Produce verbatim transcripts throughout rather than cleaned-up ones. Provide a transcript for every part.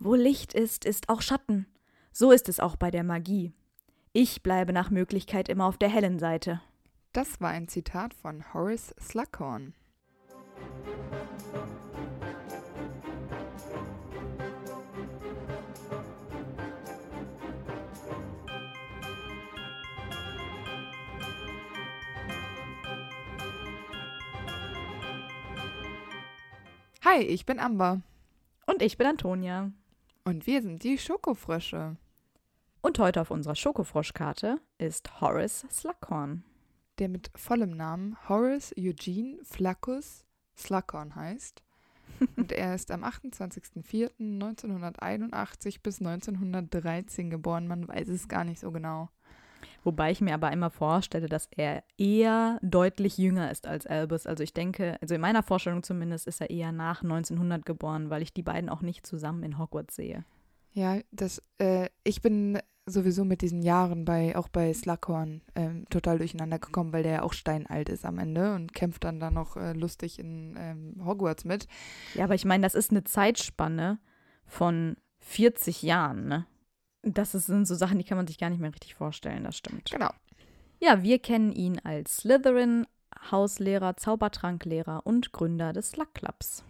Wo Licht ist, ist auch Schatten. So ist es auch bei der Magie. Ich bleibe nach Möglichkeit immer auf der hellen Seite. Das war ein Zitat von Horace Slughorn. Hi, ich bin Amber. Und ich bin Antonia. Und wir sind die Schokofrösche. Und heute auf unserer Schokofroschkarte ist Horace Slughorn. Der mit vollem Namen Horace Eugene Flaccus Slughorn heißt. Und er ist am achtundzwanzigsten vierten neunzehnhunderteinundachtzig bis neunzehnhundertdreizehn geboren. Man weiß es gar nicht so genau. Wobei ich mir aber immer vorstelle, dass er eher deutlich jünger ist als Albus. Also ich denke, also in meiner Vorstellung zumindest ist er eher nach neunzehnhundert geboren, weil ich die beiden auch nicht zusammen in Hogwarts sehe. Ja, das, äh, ich bin sowieso mit diesen Jahren bei, auch bei Slughorn ähm, total durcheinander gekommen, weil der ja auch steinalt ist am Ende und kämpft dann da noch äh, lustig in ähm, Hogwarts mit. Ja, aber ich meine, das ist eine Zeitspanne von vierzig Jahren, ne? Das ist, sind so Sachen, die kann man sich gar nicht mehr richtig vorstellen, das stimmt. Genau. Ja, wir kennen ihn als Slytherin, Hauslehrer, Zaubertranklehrer und Gründer des Slug Clubs.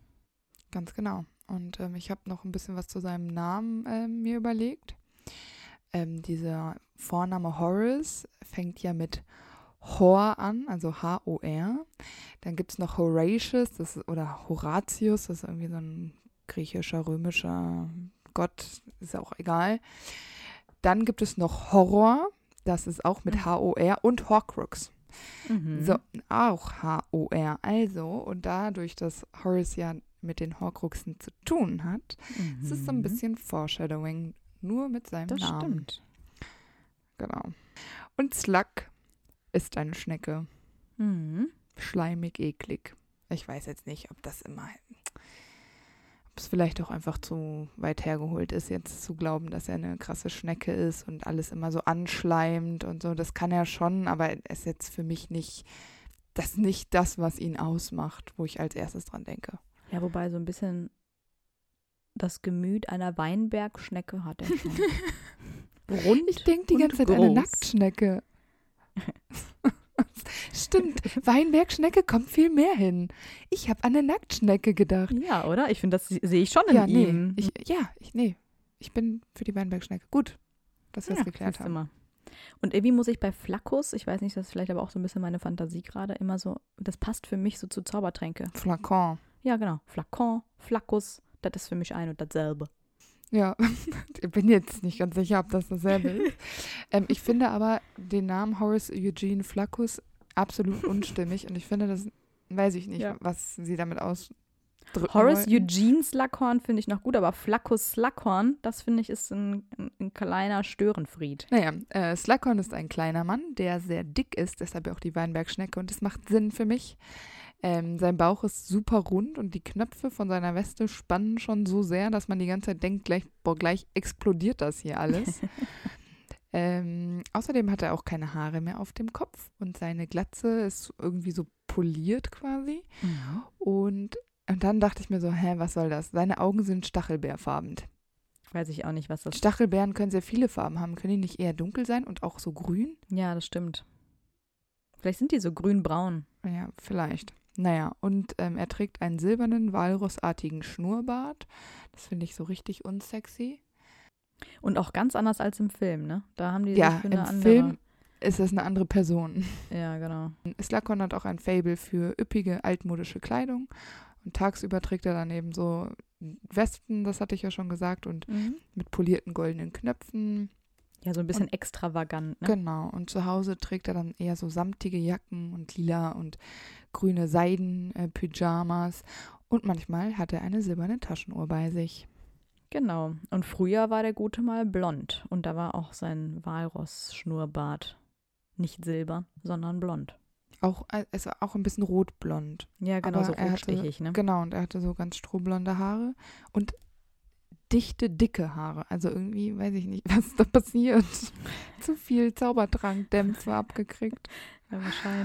Ganz genau. Und ähm, ich habe noch ein bisschen was zu seinem Namen ähm, mir überlegt. Ähm, dieser Vorname Horace fängt ja mit Hor an, also H O R. Dann gibt es noch Horatius das ist, oder Horatius, das ist irgendwie so ein griechischer, römischer Gott, ist ja auch egal. Dann gibt es noch Horror, das ist auch mit H O R und Horcrux. Mhm. So, auch H O R. Also, und dadurch, dass Horace ja mit den Horcruxen zu tun hat, Mhm. ist es so ein bisschen Foreshadowing, nur mit seinem Das Namen. stimmt. Genau. Und Slug ist eine Schnecke. Mhm. Schleimig, eklig. Ich weiß jetzt nicht, ob das immer, ob es vielleicht auch einfach zu weit hergeholt ist, jetzt zu glauben, dass er eine krasse Schnecke ist und alles immer so anschleimt und so. Das kann er schon, aber er ist jetzt für mich nicht, das ist nicht das, was ihn ausmacht, wo ich als erstes dran denke. Ja, wobei so ein bisschen das Gemüt einer Weinbergschnecke hat er schon. Rund Ich denke die und ganze Zeit an eine groß. Nacktschnecke. Stimmt, Weinbergschnecke kommt viel mehr hin. Ich habe an eine Nacktschnecke gedacht. Ja, oder? Ich finde, das se- sehe ich schon in Ja, nee, ihm. ich, ja, ich, nee, ich bin für die Weinbergschnecke. Gut, dass wir ja, es geklärt siehst du haben. mal. Und irgendwie muss ich bei Flaccus, ich weiß nicht, das ist vielleicht aber auch so ein bisschen meine Fantasie gerade, immer so, das passt für mich so zu Zaubertränke. Flakon. Ja, genau. Flakon, Flaccus, das ist für mich ein und dasselbe. Ja, ich bin jetzt nicht ganz sicher, ob das dasselbe ist. ähm, ich finde aber den Namen Horace Eugene Flaccus absolut unstimmig und ich finde, das weiß ich nicht, Ja. was sie damit ausdrücken Horace wollten. Eugene Slughorn finde ich noch gut, aber Flaccus Slughorn, das finde ich ist ein, ein, ein kleiner Störenfried. Naja, äh, Slughorn ist ein kleiner Mann, der sehr dick ist, deshalb auch die Weinbergschnecke und das macht Sinn für mich. Ähm, sein Bauch ist super rund und die Knöpfe von seiner Weste spannen schon so sehr, dass man die ganze Zeit denkt, gleich, boah, gleich explodiert das hier alles. ähm, außerdem hat er auch keine Haare mehr auf dem Kopf und seine Glatze ist irgendwie so poliert quasi. Und, und dann dachte ich mir so, hä, was soll das? Seine Augen sind stachelbeerfarben. Weiß ich auch nicht, was das ist. Stachelbeeren können sehr viele Farben haben. Können die nicht eher dunkel sein und auch so grün? Ja, das stimmt. Vielleicht sind die so grün-braun. Ja, vielleicht. Naja, und ähm, er trägt einen silbernen, walrossartigen Schnurrbart. Das finde ich so richtig unsexy. Und auch ganz anders als im Film, ne? Da haben die Ja, sich für eine im andere... Film ist es eine andere Person. Ja, genau. Slughorn hat auch ein Faible für üppige, altmodische Kleidung. Und tagsüber trägt er dann eben so Westen, das hatte ich ja schon gesagt, und Mhm. mit polierten goldenen Knöpfen. Ja, so ein bisschen extravagant, ne? Genau, und zu Hause trägt er dann eher so samtige Jacken und lila und grüne Seiden-Pyjamas. Und manchmal hat er eine silberne Taschenuhr bei sich. Genau. Und früher war der Gute mal blond. Und da war auch sein Walross-Schnurrbart nicht silber, sondern blond. Auch, es war auch ein bisschen rotblond. Ja, genau, Aber so er hatte- rotstichig, ne? Genau, und er hatte so ganz strohblonde Haare und dichte, dicke Haare. Also irgendwie, weiß ich nicht, was da passiert. Zu viel Zaubertrankdämpfe abgekriegt. Ja, wahrscheinlich.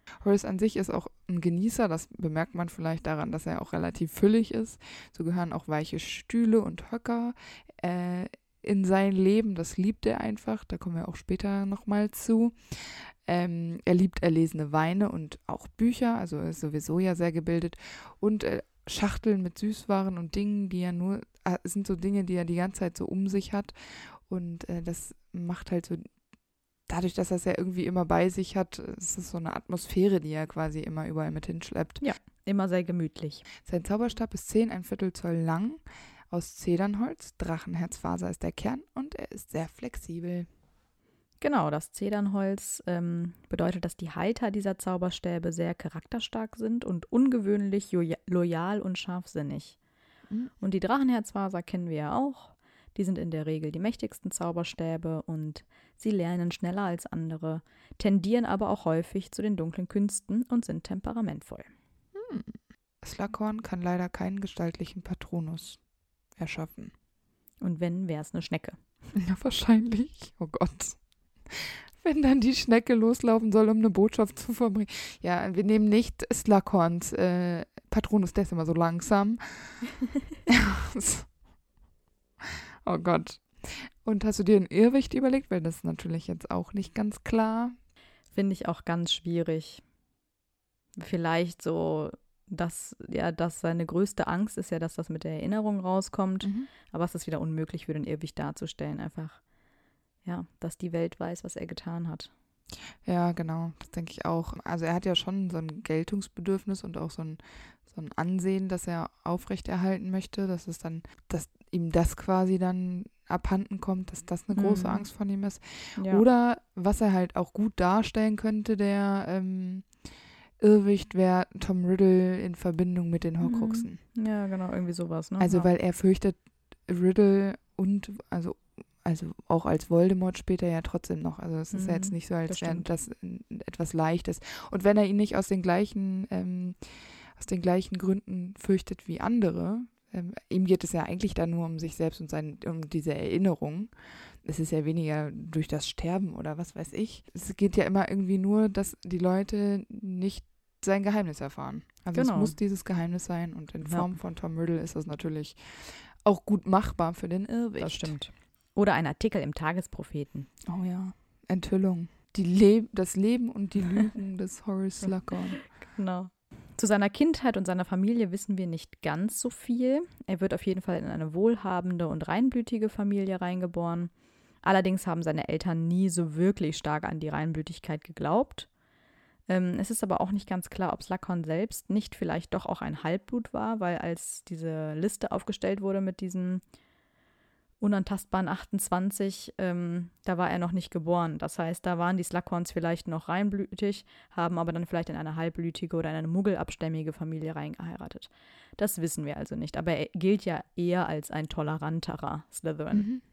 Horace an sich ist auch ein Genießer, das bemerkt man vielleicht daran, dass er auch relativ füllig ist. So gehören auch weiche Stühle und Höcker äh, in sein Leben, das liebt er einfach, da kommen wir auch später nochmal zu. Ähm, er liebt erlesene Weine und auch Bücher, also er ist sowieso ja sehr gebildet. Und äh, Schachteln mit Süßwaren und Dingen, die er nur, äh, sind so Dinge, die er die ganze Zeit so um sich hat. Und äh, das macht halt so, dadurch, dass er es ja irgendwie immer bei sich hat, ist es so eine Atmosphäre, die er quasi immer überall mit hinschleppt. Ja, immer sehr gemütlich. Sein Zauberstab ist zehn ein Viertel Zoll lang, aus Zedernholz, Drachenherzfaser ist der Kern und er ist sehr flexibel. Genau, das Zedernholz ähm, bedeutet, dass die Halter dieser Zauberstäbe sehr charakterstark sind und ungewöhnlich jo- loyal und scharfsinnig. Mhm. Und die Drachenherzfaser kennen wir ja auch. Die sind in der Regel die mächtigsten Zauberstäbe und sie lernen schneller als andere, tendieren aber auch häufig zu den dunklen Künsten und sind temperamentvoll. Hm. Slughorn kann leider keinen gestaltlichen Patronus erschaffen. Und wenn, wäre es eine Schnecke. Ja, wahrscheinlich. Oh Gott. Wenn dann die Schnecke loslaufen soll, um eine Botschaft zu verbringen. Ja, wir nehmen nicht Slughorns äh, Patronus, der ist immer so langsam. Oh Gott. Und hast du dir ein Irrwicht überlegt? Weil das ist natürlich jetzt auch nicht ganz klar. Finde ich auch ganz schwierig. Vielleicht so, dass, ja, dass seine größte Angst ist ja, dass das mit der Erinnerung rauskommt. Mhm. Aber es ist wieder unmöglich für den Irrwicht darzustellen. Einfach, ja, dass die Welt weiß, was er getan hat. Ja, genau. Das denke ich auch. Also er hat ja schon so ein Geltungsbedürfnis und auch so ein, so ein Ansehen, das er aufrechterhalten möchte. Dass es dann, dass ihm das quasi dann abhanden kommt, dass das eine große Mhm. Angst von ihm ist. Ja. Oder was er halt auch gut darstellen könnte, der ähm, Irrwicht, wäre Tom Riddle in Verbindung mit den Horcruxen. Ja, genau, irgendwie sowas, ne? Also ja. weil er fürchtet Riddle und also also auch als Voldemort später ja trotzdem noch. Also es ist Mhm, ja jetzt nicht so, als das wäre stimmt. das äh, etwas Leichtes. Und wenn er ihn nicht aus den gleichen ähm, aus den gleichen Gründen fürchtet wie andere, ähm, ihm geht es ja eigentlich dann nur um sich selbst und sein, um diese Erinnerung. Es ist ja weniger durch das Sterben oder was weiß ich. Es geht ja immer irgendwie nur, dass die Leute nicht sein Geheimnis erfahren. Also Genau. es muss dieses Geheimnis sein und in Ja. Form von Tom Riddle ist das natürlich auch gut machbar für den Irrwicht. Das stimmt. Oder ein Artikel im Tagespropheten. Oh ja, Enthüllung. Die Le- das Leben und die Lügen des Horace Slughorn. Genau. Zu seiner Kindheit und seiner Familie wissen wir nicht ganz so viel. Er wird auf jeden Fall in eine wohlhabende und reinblütige Familie reingeboren. Allerdings haben seine Eltern nie so wirklich stark an die Reinblütigkeit geglaubt. Ähm, es ist aber auch nicht ganz klar, ob Slughorn selbst nicht vielleicht doch auch ein Halbblut war, weil als diese Liste aufgestellt wurde mit diesen unantastbaren achtundzwanzig, ähm, da war er noch nicht geboren. Das heißt, da waren die Slughorns vielleicht noch reinblütig, haben aber dann vielleicht in eine halbblütige oder in eine muggelabstämmige Familie reingeheiratet. Das wissen wir also nicht, aber er gilt ja eher als ein toleranterer Slytherin. Mhm.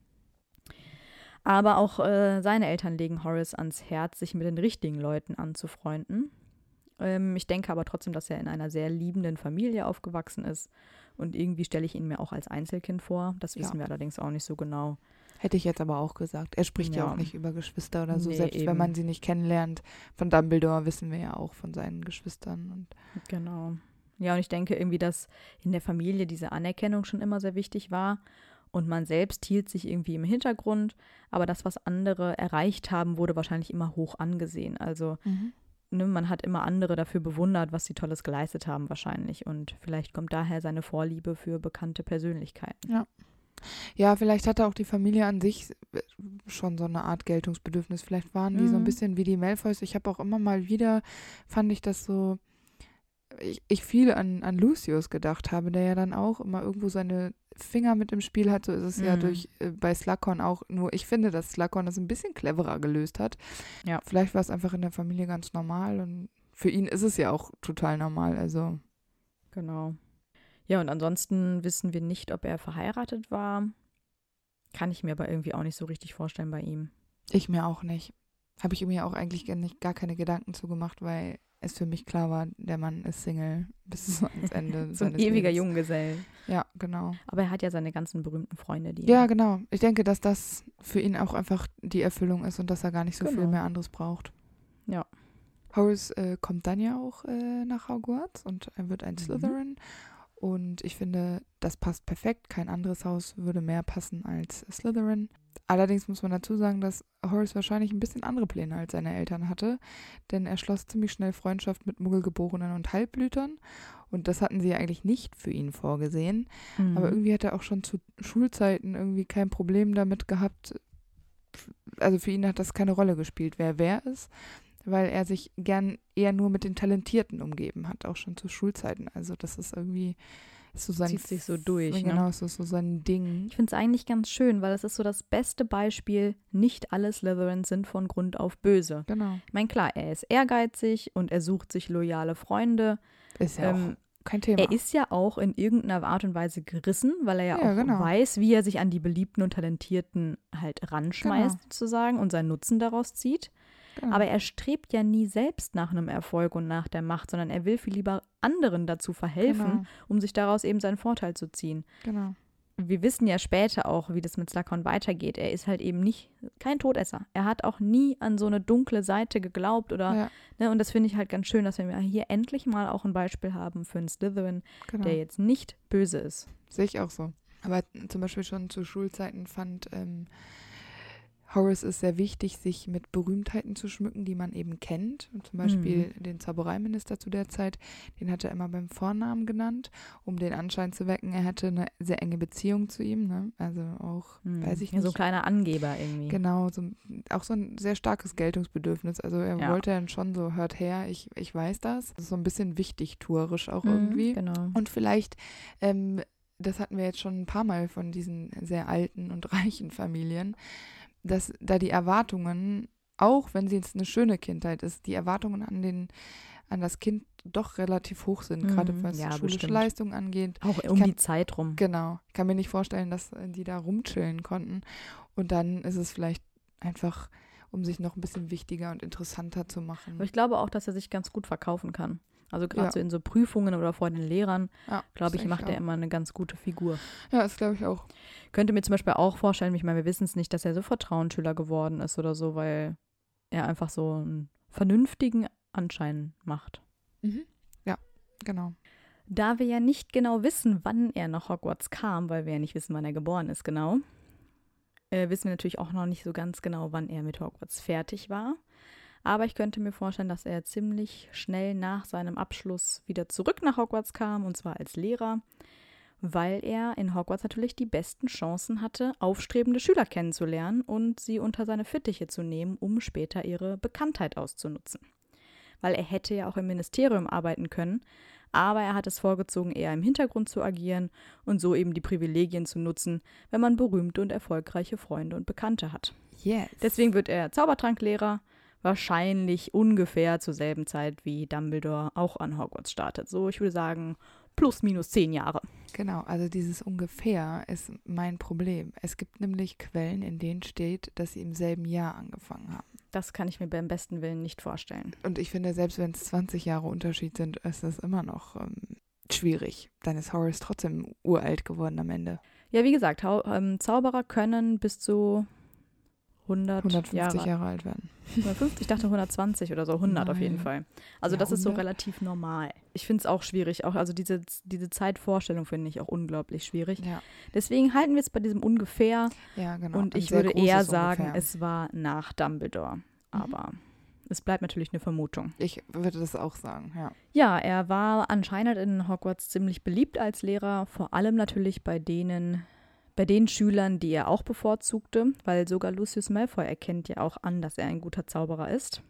Aber auch äh, seine Eltern legen Horace ans Herz, sich mit den richtigen Leuten anzufreunden. Ähm, ich denke aber trotzdem, dass er in einer sehr liebenden Familie aufgewachsen ist. Und irgendwie stelle ich ihn mir auch als Einzelkind vor. Das wissen Ja. wir allerdings auch nicht so genau. Hätte ich jetzt aber auch gesagt. Er spricht ja, Ja. auch nicht über Geschwister oder so, Nee, selbst eben. wenn man sie nicht kennenlernt. Von Dumbledore wissen wir ja auch von seinen Geschwistern. Und Genau. Ja, und ich denke irgendwie, dass in der Familie diese Anerkennung schon immer sehr wichtig war. Und man selbst hielt sich irgendwie im Hintergrund. Aber das, was andere erreicht haben, wurde wahrscheinlich immer hoch angesehen. Also ne, man hat immer andere dafür bewundert, was sie Tolles geleistet haben wahrscheinlich. Und vielleicht kommt daher seine Vorliebe für bekannte Persönlichkeiten. Ja, vielleicht hatte auch die Familie an sich schon so eine Art Geltungsbedürfnis. Vielleicht waren die so ein Mhm. bisschen wie die Malfoys. Ich habe auch immer mal wieder, fand ich das so, ich, ich viel an, an Lucius gedacht habe, der ja dann auch immer irgendwo seine Finger mit im Spiel hat. So ist es ja Mhm. durch äh, bei Slughorn auch. Nur ich finde, dass Slughorn das ein bisschen cleverer gelöst hat. Ja. Vielleicht war es einfach in der Familie ganz normal und für ihn ist es ja auch total normal. Also Genau. Ja, und ansonsten wissen wir nicht, ob er verheiratet war. Kann ich mir aber irgendwie auch nicht so richtig vorstellen bei ihm. ich mir auch nicht. Habe ich mir auch eigentlich gar, nicht, gar keine Gedanken zu gemacht, weil es für mich klar war, der Mann ist Single bis ans Ende So ein seines ewiger Lebens. Junggesell. Ja, genau. Aber er hat ja seine ganzen berühmten Freunde, die Ja, genau. Ich denke, dass das für ihn auch einfach die Erfüllung ist und dass er gar nicht so viel Genau. mehr anderes braucht. Ja. Horace äh, kommt dann ja auch äh, nach Hogwarts und er wird ein Mhm. Slytherin. Und ich finde, das passt perfekt. Kein anderes Haus würde mehr passen als Slytherin. Allerdings muss man dazu sagen, dass Horace wahrscheinlich ein bisschen andere Pläne als seine Eltern hatte, denn er schloss ziemlich schnell Freundschaft mit Muggelgeborenen und Halbblütern und das hatten sie ja eigentlich nicht für ihn vorgesehen. Mhm. Aber irgendwie hat er auch schon zu Schulzeiten irgendwie kein Problem damit gehabt. Also für ihn hat das keine Rolle gespielt, wer wer ist, weil er sich gern eher nur mit den Talentierten umgeben hat, auch schon zu Schulzeiten. Also das ist irgendwie ist so sein Zieht sich so durch, ne? Genau, ist so, so sein Ding. Ich finde es eigentlich ganz schön, weil es ist so das beste Beispiel, nicht alle Slytherins sind von Grund auf böse. Genau. Ich meine, klar, er ist ehrgeizig und er sucht sich loyale Freunde. Ist ja Ähm, auch kein Thema. Er ist ja auch in irgendeiner Art und Weise gerissen, weil er ja, Ja, auch genau. weiß, wie er sich an die Beliebten und Talentierten halt ranschmeißt, Genau. sozusagen, und seinen Nutzen daraus zieht. Genau. Aber er strebt ja nie selbst nach einem Erfolg und nach der Macht, sondern er will viel lieber anderen dazu verhelfen, Genau. um sich daraus eben seinen Vorteil zu ziehen. Genau. Wir wissen ja später auch, wie das mit Slughorn weitergeht. Er ist halt eben nicht kein Todesser. Er hat auch nie an so eine dunkle Seite geglaubt oder Ja, ne, und das finde ich halt ganz schön, dass wir hier endlich mal auch ein Beispiel haben für einen Slytherin, genau. der jetzt nicht böse ist. Sehe ich auch so. Aber zum Beispiel schon zu Schulzeiten fand ähm, Horace es sehr wichtig, sich mit Berühmtheiten zu schmücken, die man eben kennt. Und zum Beispiel Mhm. den Zaubereiminister zu der Zeit, den hat er immer beim Vornamen genannt, um den Anschein zu wecken, er hätte eine sehr enge Beziehung zu ihm. Ne? Also auch, Mhm. weiß ich Ja, nicht. so ein kleiner Angeber irgendwie. Genau, so, auch so ein sehr starkes Geltungsbedürfnis. Also er Ja. wollte dann schon so, hört her, ich, ich weiß das. Das ist so ein bisschen wichtigtuerisch auch Mhm, irgendwie. Genau. Und vielleicht, ähm, das hatten wir jetzt schon ein paar Mal von diesen sehr alten und reichen Familien, dass da die Erwartungen, auch wenn sie jetzt eine schöne Kindheit ist, die Erwartungen an den an das Kind doch relativ hoch sind, Mhm, gerade was ja, schulische bestimmt. Leistung angeht. Auch um kann- die Zeit rum. Genau, ich kann mir nicht vorstellen, dass äh, die da rumchillen konnten. Und dann ist es vielleicht einfach, um sich noch ein bisschen wichtiger und interessanter zu machen. Aber ich glaube auch, dass er sich ganz gut verkaufen kann. Also gerade Ja. so in so Prüfungen oder vor den Lehrern, Ja, glaube das ich, macht denke er auch. immer eine ganz gute Figur. Ja, das glaube ich auch. Könnte mir zum Beispiel auch vorstellen, ich meine, wir wissen es nicht, dass er so Vertrauensschüler geworden ist oder so, weil er einfach so einen vernünftigen Anschein macht. Mhm. Ja, genau. Da wir ja nicht genau wissen, wann er nach Hogwarts kam, weil wir ja nicht wissen, wann er geboren ist, genau, äh, wissen wir natürlich auch noch nicht so ganz genau, wann er mit Hogwarts fertig war. Aber ich könnte mir vorstellen, dass er ziemlich schnell nach seinem Abschluss wieder zurück nach Hogwarts kam, und zwar als Lehrer, weil er in Hogwarts natürlich die besten Chancen hatte, aufstrebende Schüler kennenzulernen und sie unter seine Fittiche zu nehmen, um später ihre Bekanntheit auszunutzen. Weil er hätte ja auch im Ministerium arbeiten können, aber er hat es vorgezogen, eher im Hintergrund zu agieren und so eben die Privilegien zu nutzen, wenn man berühmte und erfolgreiche Freunde und Bekannte hat. Yes. Deswegen wird er Zaubertranklehrer, wahrscheinlich ungefähr zur selben Zeit wie Dumbledore auch an Hogwarts startet. So, ich würde sagen, plus minus zehn Jahre. Genau, also dieses ungefähr ist mein Problem. Es gibt nämlich Quellen, in denen steht, dass sie im selben Jahr angefangen haben. Das kann ich mir beim besten Willen nicht vorstellen. Und ich finde, selbst wenn es zwanzig Jahre Unterschied sind, ist das immer noch ähm, schwierig. Dann ist Horace trotzdem uralt geworden am Ende. Ja, wie gesagt, Hau ähm, Zauberer können bis zu hundert hundertfünfzig Jahre. Jahre alt werden. hundertfünfzig, ich dachte hundertzwanzig oder so, hundert auf jeden Nein. Fall. Also Ja, das ist so hundert. relativ normal. Ich finde es auch schwierig, auch also diese, diese Zeitvorstellung finde ich auch unglaublich schwierig. Ja, Deswegen halten wir es bei diesem ungefähr ja genau. und Ein ich sehr würde eher großes sagen, Ungefähr. es war nach Dumbledore. Aber es bleibt natürlich eine Vermutung. Ich würde das auch sagen, ja. Ja, er war anscheinend in Hogwarts ziemlich beliebt als Lehrer, vor allem natürlich bei denen, bei den Schülern, die er auch bevorzugte, weil sogar Lucius Malfoy erkennt ja auch an, dass er ein guter Zauberer ist.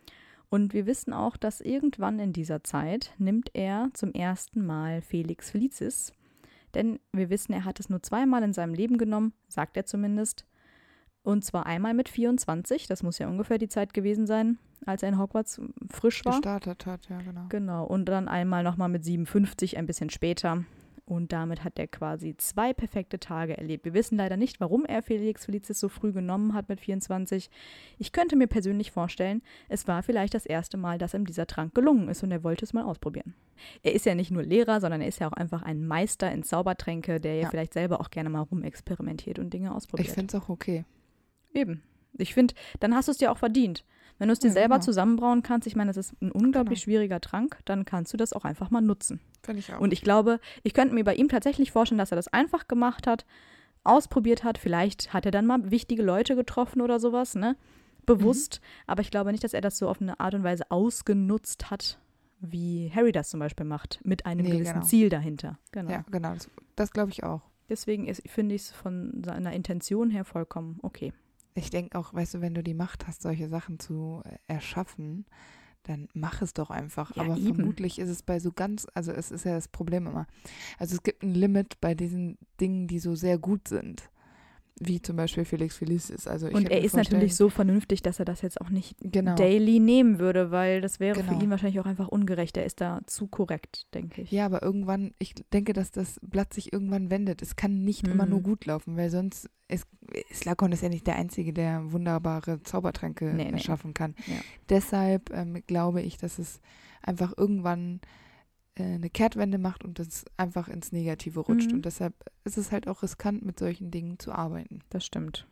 Und wir wissen auch, dass irgendwann in dieser Zeit nimmt er zum ersten Mal Felix Felicis, denn wir wissen, er hat es nur zweimal in seinem Leben genommen, sagt er zumindest. Und zwar einmal mit vierundzwanzig, das muss ja ungefähr die Zeit gewesen sein, als er in Hogwarts frisch war. Gestartet hat, ja genau. Genau, und dann einmal nochmal mit siebenundfünfzig, ein bisschen später. Und damit hat er quasi zwei perfekte Tage erlebt. Wir wissen leider nicht, warum er Felix Felicis so früh genommen hat mit vierundzwanzig. Ich könnte mir persönlich vorstellen, es war vielleicht das erste Mal, dass ihm dieser Trank gelungen ist und er wollte es mal ausprobieren. Er ist ja nicht nur Lehrer, sondern er ist ja auch einfach ein Meister in Zaubertränke, der ja, Ja. vielleicht selber auch gerne mal rumexperimentiert und Dinge ausprobiert. Ich finde es auch okay. Eben. Ich finde, dann hast du es dir auch verdient. Wenn du es dir Ja, selber genau. zusammenbrauen kannst, ich meine, das ist ein unglaublich Genau. schwieriger Trank, dann kannst du das auch einfach mal nutzen. Finde ich auch. Und ich glaube, ich könnte mir bei ihm tatsächlich vorstellen, dass er das einfach gemacht hat, ausprobiert hat. Vielleicht hat er dann mal wichtige Leute getroffen oder sowas, ne? Bewusst. Mhm. Aber ich glaube nicht, dass er das so auf eine Art und Weise ausgenutzt hat, wie Harry das zum Beispiel macht, mit einem Nee, gewissen genau. Ziel dahinter. Genau. Ja, genau. Das, das glaube ich auch. Deswegen ist, finde ich es von seiner Intention her vollkommen okay. Ich denke auch, weißt du, wenn du die Macht hast, solche Sachen zu äh, erschaffen, dann mach es doch einfach. Ja, Aber eben. vermutlich ist es bei so ganz, also es ist ja das Problem immer. Also es gibt ein Limit bei diesen Dingen, die so sehr gut sind. Wie zum Beispiel Felix Felicis. Also ich Und könnte er mir ist vorstellen- natürlich so vernünftig, dass er das jetzt auch nicht Genau. daily nehmen würde, weil das wäre für Genau. ihn wahrscheinlich auch einfach ungerecht. Er ist da zu korrekt, denke ich. Ja, aber irgendwann, ich denke, dass das Blatt sich irgendwann wendet. Es kann nicht Mhm. immer nur gut laufen, weil sonst ist Slughorn ist ja nicht der Einzige, der wunderbare Zaubertränke Nee, nee. erschaffen kann. Ja. Deshalb ähm, glaube ich, dass es einfach irgendwann äh, eine Kehrtwende macht und das einfach ins Negative rutscht. Mhm. Und deshalb ist es halt auch riskant, mit solchen Dingen zu arbeiten. Das stimmt.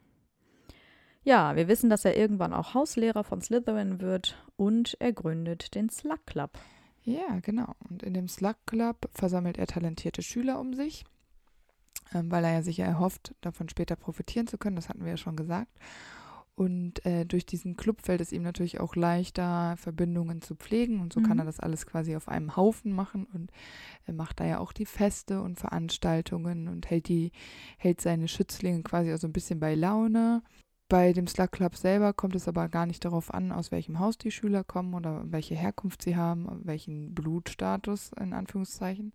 Ja, wir wissen, dass er irgendwann auch Hauslehrer von Slytherin wird und er gründet den Slug Club. Ja, genau. Und in dem Slug Club versammelt er talentierte Schüler um sich, ähm, weil er ja sicher erhofft, davon später profitieren zu können. Das hatten wir ja schon gesagt. Und äh, durch diesen Club fällt es ihm natürlich auch leichter, Verbindungen zu pflegen. Und so Mhm. kann er das alles quasi auf einem Haufen machen. Und er macht da ja auch die Feste und Veranstaltungen und hält, die, hält seine Schützlinge quasi auch so ein bisschen bei Laune. Bei dem Slug Club selber kommt es aber gar nicht darauf an, aus welchem Haus die Schüler kommen oder welche Herkunft sie haben, welchen Blutstatus in Anführungszeichen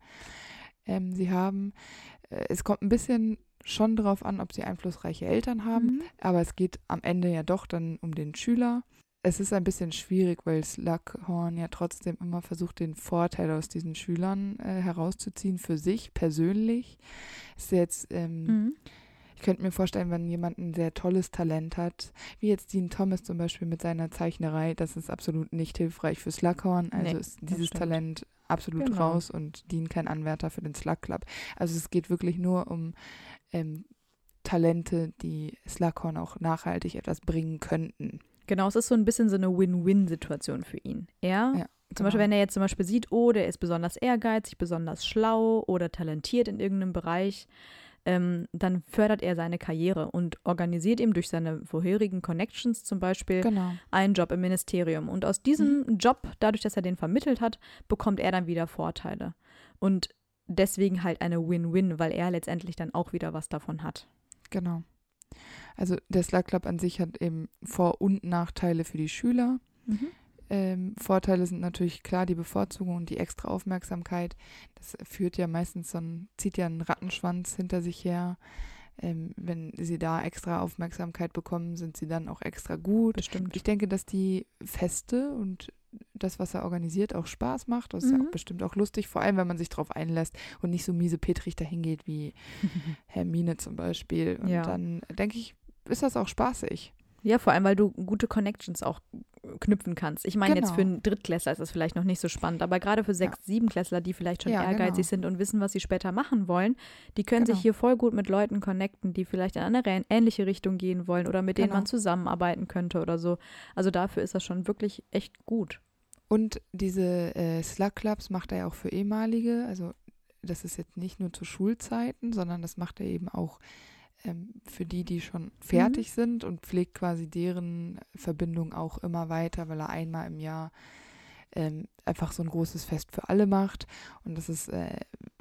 ähm, sie haben. Äh, es kommt ein bisschen schon darauf an, ob sie einflussreiche Eltern haben, Mhm. aber es geht am Ende ja doch dann um den Schüler. Es ist ein bisschen schwierig, weil Slughorn ja trotzdem immer versucht, den Vorteil aus diesen Schülern äh, herauszuziehen für sich persönlich. Ist jetzt ähm, Mhm. Ich könnte mir vorstellen, wenn jemand ein sehr tolles Talent hat, wie jetzt Dean Thomas zum Beispiel mit seiner Zeichnerei, das ist absolut nicht hilfreich für Slughorn. Also Nee, ist das dieses stimmt. Talent absolut Genau. raus und Dean kein Anwärter für den Slug Club. Also es geht wirklich nur um ähm, Talente, die Slughorn auch nachhaltig etwas bringen könnten. Genau, es ist so ein bisschen so eine Win-Win-Situation für ihn. Er, Ja, zum Beispiel, wenn er jetzt zum Beispiel sieht, oh, der ist besonders ehrgeizig, besonders schlau oder talentiert in irgendeinem Bereich, ähm, dann fördert er seine Karriere und organisiert ihm durch seine vorherigen Connections zum Beispiel Genau. einen Job im Ministerium. Und aus diesem Job, dadurch, dass er den vermittelt hat, bekommt er dann wieder Vorteile. Und deswegen halt eine Win-Win, weil er letztendlich dann auch wieder was davon hat. Genau. Also der Slug Club an sich hat eben Vor- und Nachteile für die Schüler. Mhm. Ähm, Vorteile sind natürlich klar die Bevorzugung und die extra Aufmerksamkeit. Das führt ja meistens so ein, zieht ja einen Rattenschwanz hinter sich her. Ähm, wenn sie da extra Aufmerksamkeit bekommen, sind sie dann auch extra gut. Bestimmt. Ich denke, dass die Feste und das, was er organisiert, auch Spaß macht. Das ist ja Mhm. auch bestimmt auch lustig, vor allem, wenn man sich drauf einlässt und nicht so miesepetrig dahin geht wie Hermine zum Beispiel. Und Ja. dann denke ich, ist das auch spaßig. Ja, vor allem, weil du gute Connections auch knüpfen kannst. Ich meine, jetzt Genau. für einen Drittklässler ist das vielleicht noch nicht so spannend, aber gerade für Sechs-, Siebenklässler, die vielleicht schon Ja, ehrgeizig genau. sind und wissen, was sie später machen wollen, die können Genau. sich hier voll gut mit Leuten connecten, die vielleicht in eine rä- ähnliche Richtung gehen wollen oder mit denen Genau. man zusammenarbeiten könnte oder so. Also dafür ist das schon wirklich echt gut. Und diese äh, Slug Clubs macht er ja auch für ehemalige, also das ist jetzt nicht nur zu Schulzeiten, sondern das macht er eben auch ähm, für die, die schon fertig sind und pflegt quasi deren Verbindung auch immer weiter, weil er einmal im Jahr ähm, einfach so ein großes Fest für alle macht. Und das ist, äh,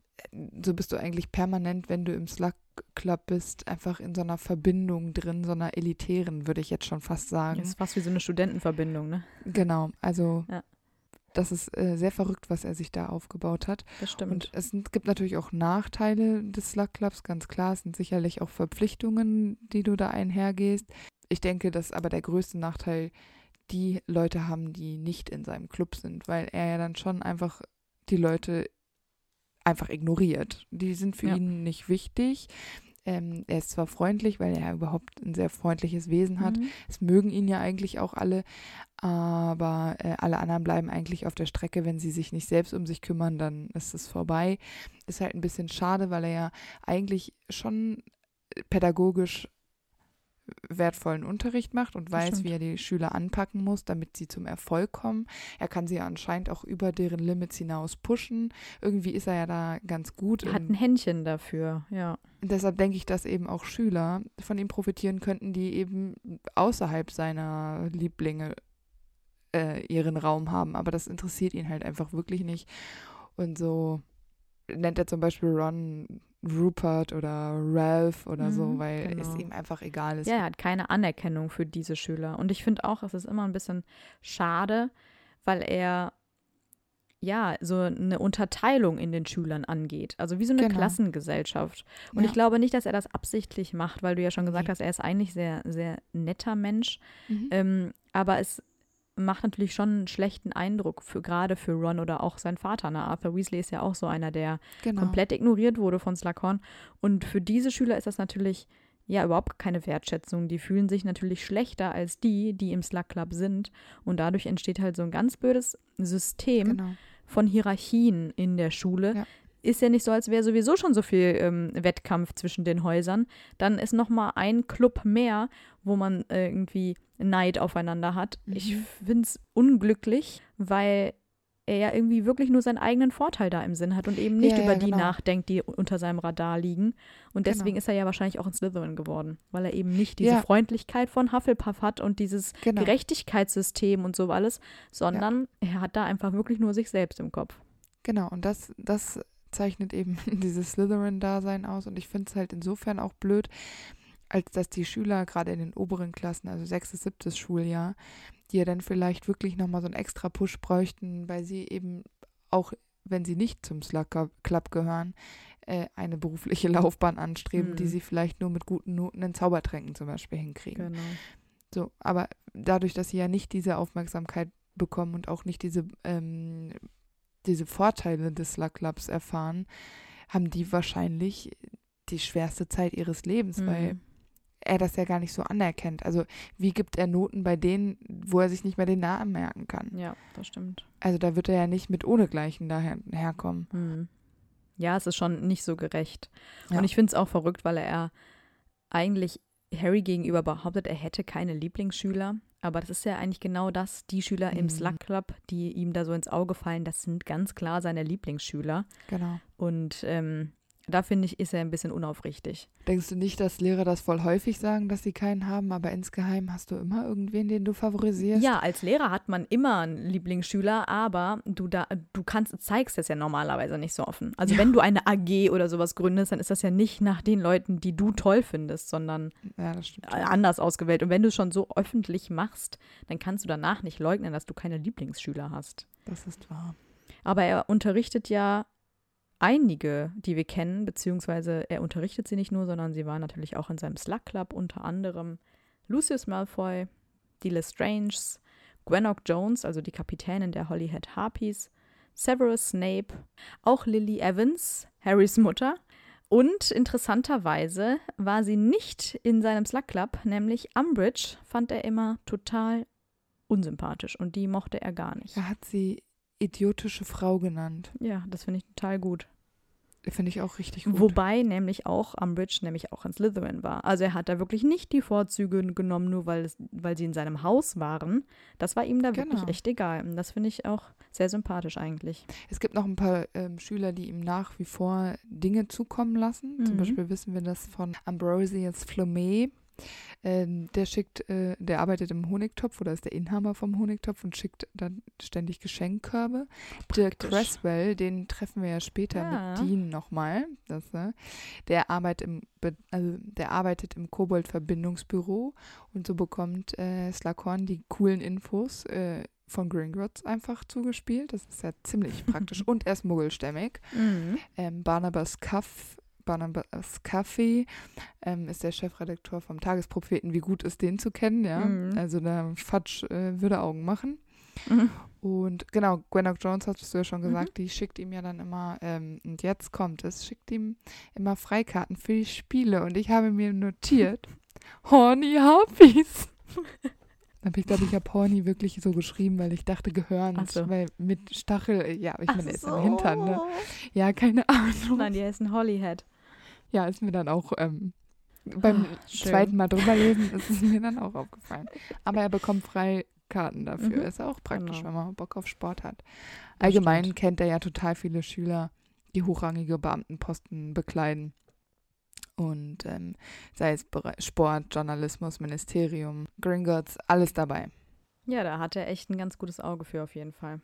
so bist du eigentlich permanent, wenn du im Slug Club bist, einfach in so einer Verbindung drin, so einer elitären, würde ich jetzt schon fast sagen. Das ist fast wie so eine Studentenverbindung, ne? Genau, also Ja. das ist äh, sehr verrückt, was er sich da aufgebaut hat. Das stimmt. Und es sind, gibt natürlich auch Nachteile des Slug Clubs, ganz klar. Es sind sicherlich auch Verpflichtungen, die du da einhergehst. Ich denke, dass aber der größte Nachteil die Leute haben, die nicht in seinem Club sind, weil er ja dann schon einfach die Leute einfach ignoriert. Die sind für Ja. ihn nicht wichtig. Ähm, er ist zwar freundlich, weil er überhaupt ein sehr freundliches Wesen hat. Mhm. Es mögen ihn ja eigentlich auch alle, aber äh, alle anderen bleiben eigentlich auf der Strecke. Wenn sie sich nicht selbst um sich kümmern, dann ist es vorbei. Ist halt ein bisschen schade, weil er ja eigentlich schon pädagogisch wertvollen Unterricht macht und weiß, stimmt. wie er die Schüler anpacken muss, damit sie zum Erfolg kommen. Er kann sie ja anscheinend auch über deren Limits hinaus pushen. Irgendwie ist er ja da ganz gut. Er hat im- ein Händchen dafür, ja. Deshalb denke ich, dass eben auch Schüler von ihm profitieren könnten, die eben außerhalb seiner Lieblinge äh, ihren Raum haben. Aber das interessiert ihn halt einfach wirklich nicht. Und so nennt er zum Beispiel Ron Rupert oder Ralph oder so, Mhm, weil genau. es ihm einfach egal ist. Ja, er hat keine Anerkennung für diese Schüler. Und ich finde auch, es ist immer ein bisschen schade, weil er ja so eine Unterteilung in den Schülern angeht. Also wie so eine Genau. Klassengesellschaft. Und Ja. ich glaube nicht, dass er das absichtlich macht, weil du ja schon gesagt Nee. hast, er ist eigentlich sehr, sehr netter Mensch. Mhm. Ähm, aber es macht natürlich schon einen schlechten Eindruck, für, gerade für Ron oder auch sein Vater. Ne? Arthur Weasley ist ja auch so einer, der Genau. komplett ignoriert wurde von Slughorn. Und für diese Schüler ist das natürlich ja überhaupt keine Wertschätzung. Die fühlen sich natürlich schlechter als die, die im Slug Club sind. Und dadurch entsteht halt so ein ganz blödes System Genau. von Hierarchien in der Schule. Ja. Ist ja nicht so, als wäre sowieso schon so viel ähm, Wettkampf zwischen den Häusern. Dann ist noch mal ein Club mehr, wo man äh, irgendwie Neid aufeinander hat. Mhm. Ich finde es unglücklich, weil er ja irgendwie wirklich nur seinen eigenen Vorteil da im Sinn hat und eben nicht Ja, ja, über die genau. nachdenkt, die unter seinem Radar liegen. Und deswegen Genau. ist er ja wahrscheinlich auch ein Slytherin geworden, weil er eben nicht diese Ja. Freundlichkeit von Hufflepuff hat und dieses Genau. Gerechtigkeitssystem und so alles, sondern er hat da einfach wirklich nur sich selbst im Kopf. Genau, und das, das zeichnet eben dieses Slytherin-Dasein aus. Und ich finde es halt insofern auch blöd, als dass die Schüler gerade in den oberen Klassen, also sechstes, siebtes Schuljahr, die ja dann vielleicht wirklich nochmal so einen extra Push bräuchten, weil sie eben auch, wenn sie nicht zum Slug Club gehören, äh, eine berufliche Laufbahn anstreben, Mhm. die sie vielleicht nur mit guten Noten in Zaubertränken zum Beispiel hinkriegen. Genau. So, aber dadurch, dass sie ja nicht diese Aufmerksamkeit bekommen und auch nicht diese, ähm, diese Vorteile des Slug Clubs erfahren, haben die wahrscheinlich die schwerste Zeit ihres Lebens, weil Mhm. er das ja gar nicht so anerkennt. Also wie gibt er Noten bei denen, wo er sich nicht mehr den Namen merken kann? Ja, das stimmt. Also da wird er ja nicht mit ohnegleichen daher herkommen. Mhm. Ja, es ist schon nicht so gerecht. Ja. Und ich finde es auch verrückt, weil er eigentlich Harry gegenüber behauptet, er hätte keine Lieblingsschüler. Aber das ist ja eigentlich genau das. Die Schüler im Mhm. Slug Club, die ihm da so ins Auge fallen, das sind ganz klar seine Lieblingsschüler. Genau. Und ähm, da finde ich, ist er ein bisschen unaufrichtig. Denkst du nicht, dass Lehrer das voll häufig sagen, dass sie keinen haben, aber insgeheim hast du immer irgendwen, den du favorisierst? Ja, als Lehrer hat man immer einen Lieblingsschüler, aber du da, du kannst, zeigst das ja normalerweise nicht so offen. Also Ja. wenn du eine A G oder sowas gründest, dann ist das ja nicht nach den Leuten, die du toll findest, sondern Ja, das stimmt. äh, anders ausgewählt. Und wenn du es schon so öffentlich machst, dann kannst du danach nicht leugnen, dass du keine Lieblingsschüler hast. Das ist wahr. Aber er unterrichtet ja einige, die wir kennen, beziehungsweise er unterrichtet sie nicht nur, sondern sie waren natürlich auch in seinem Slug Club, unter anderem Lucius Malfoy, die Lestranges, Gwennock Jones, also die Kapitänin der Holyhead Harpies, Severus Snape, auch Lily Evans, Harrys Mutter. Und interessanterweise war sie nicht in seinem Slug Club, nämlich Umbridge fand er immer total unsympathisch und die mochte er gar nicht. Er hat sie idiotische Frau genannt. Ja, das finde ich total gut. Finde ich auch richtig gut. Wobei nämlich auch Umbridge nämlich auch ein Slytherin war. Also er hat da wirklich nicht die Vorzüge genommen, nur weil, es, weil sie in seinem Haus waren. Das war ihm da Genau. wirklich echt egal. Und das finde ich auch sehr sympathisch eigentlich. Es gibt noch ein paar ähm, Schüler, die ihm nach wie vor Dinge zukommen lassen. Zum Mhm. Beispiel wissen wir das von Ambrosius Flumet. Ähm, der schickt, äh, der arbeitet im Honigtopf oder ist der Inhaber vom Honigtopf und schickt dann ständig Geschenkkörbe. Dirk Praktisch. Creswell, den treffen wir ja später Ja. mit Dean nochmal. Das, äh, der, arbeitet im, Be- also, der arbeitet im Kobold-Verbindungsbüro und so bekommt äh, Slughorn die coolen Infos äh, von Gringotts einfach zugespielt. Das ist ja ziemlich praktisch. Und er ist muggelstämmig. Mhm. Ähm, Barnabas Cuff, Barnabas Caffey ähm, ist der Chefredakteur vom Tagespropheten. Wie gut ist, den zu kennen, ja. Mhm. Also der Fatsch äh, würde Augen machen. Mhm. Und genau, Gwennock Jones, hast du ja schon gesagt, Mhm. die schickt ihm ja dann immer, ähm, und jetzt kommt es, schickt ihm immer Freikarten für die Spiele. Und ich habe mir notiert, Horny Harpies. Aber ich glaube, ich habe Horny wirklich so geschrieben, weil ich dachte, gehören, Ach so. weil mit Stachel, ja, ich meine, der ist Ach am Hintern, ne? Ja, keine Ahnung. Nein, die heißen Holyhead. Ja, ist mir dann auch ähm, beim Ah, schön. zweiten Mal drüber lesen ist es mir dann auch aufgefallen. Aber er bekommt Freikarten dafür. Mhm. Ist auch praktisch, Genau. wenn man Bock auf Sport hat. Das Allgemein stimmt. kennt er ja total viele Schüler, die hochrangige Beamtenposten bekleiden. Und ähm, sei es Bere- Sport, Journalismus, Ministerium, Gringotts, alles dabei. Ja, da hat er echt ein ganz gutes Auge für auf jeden Fall.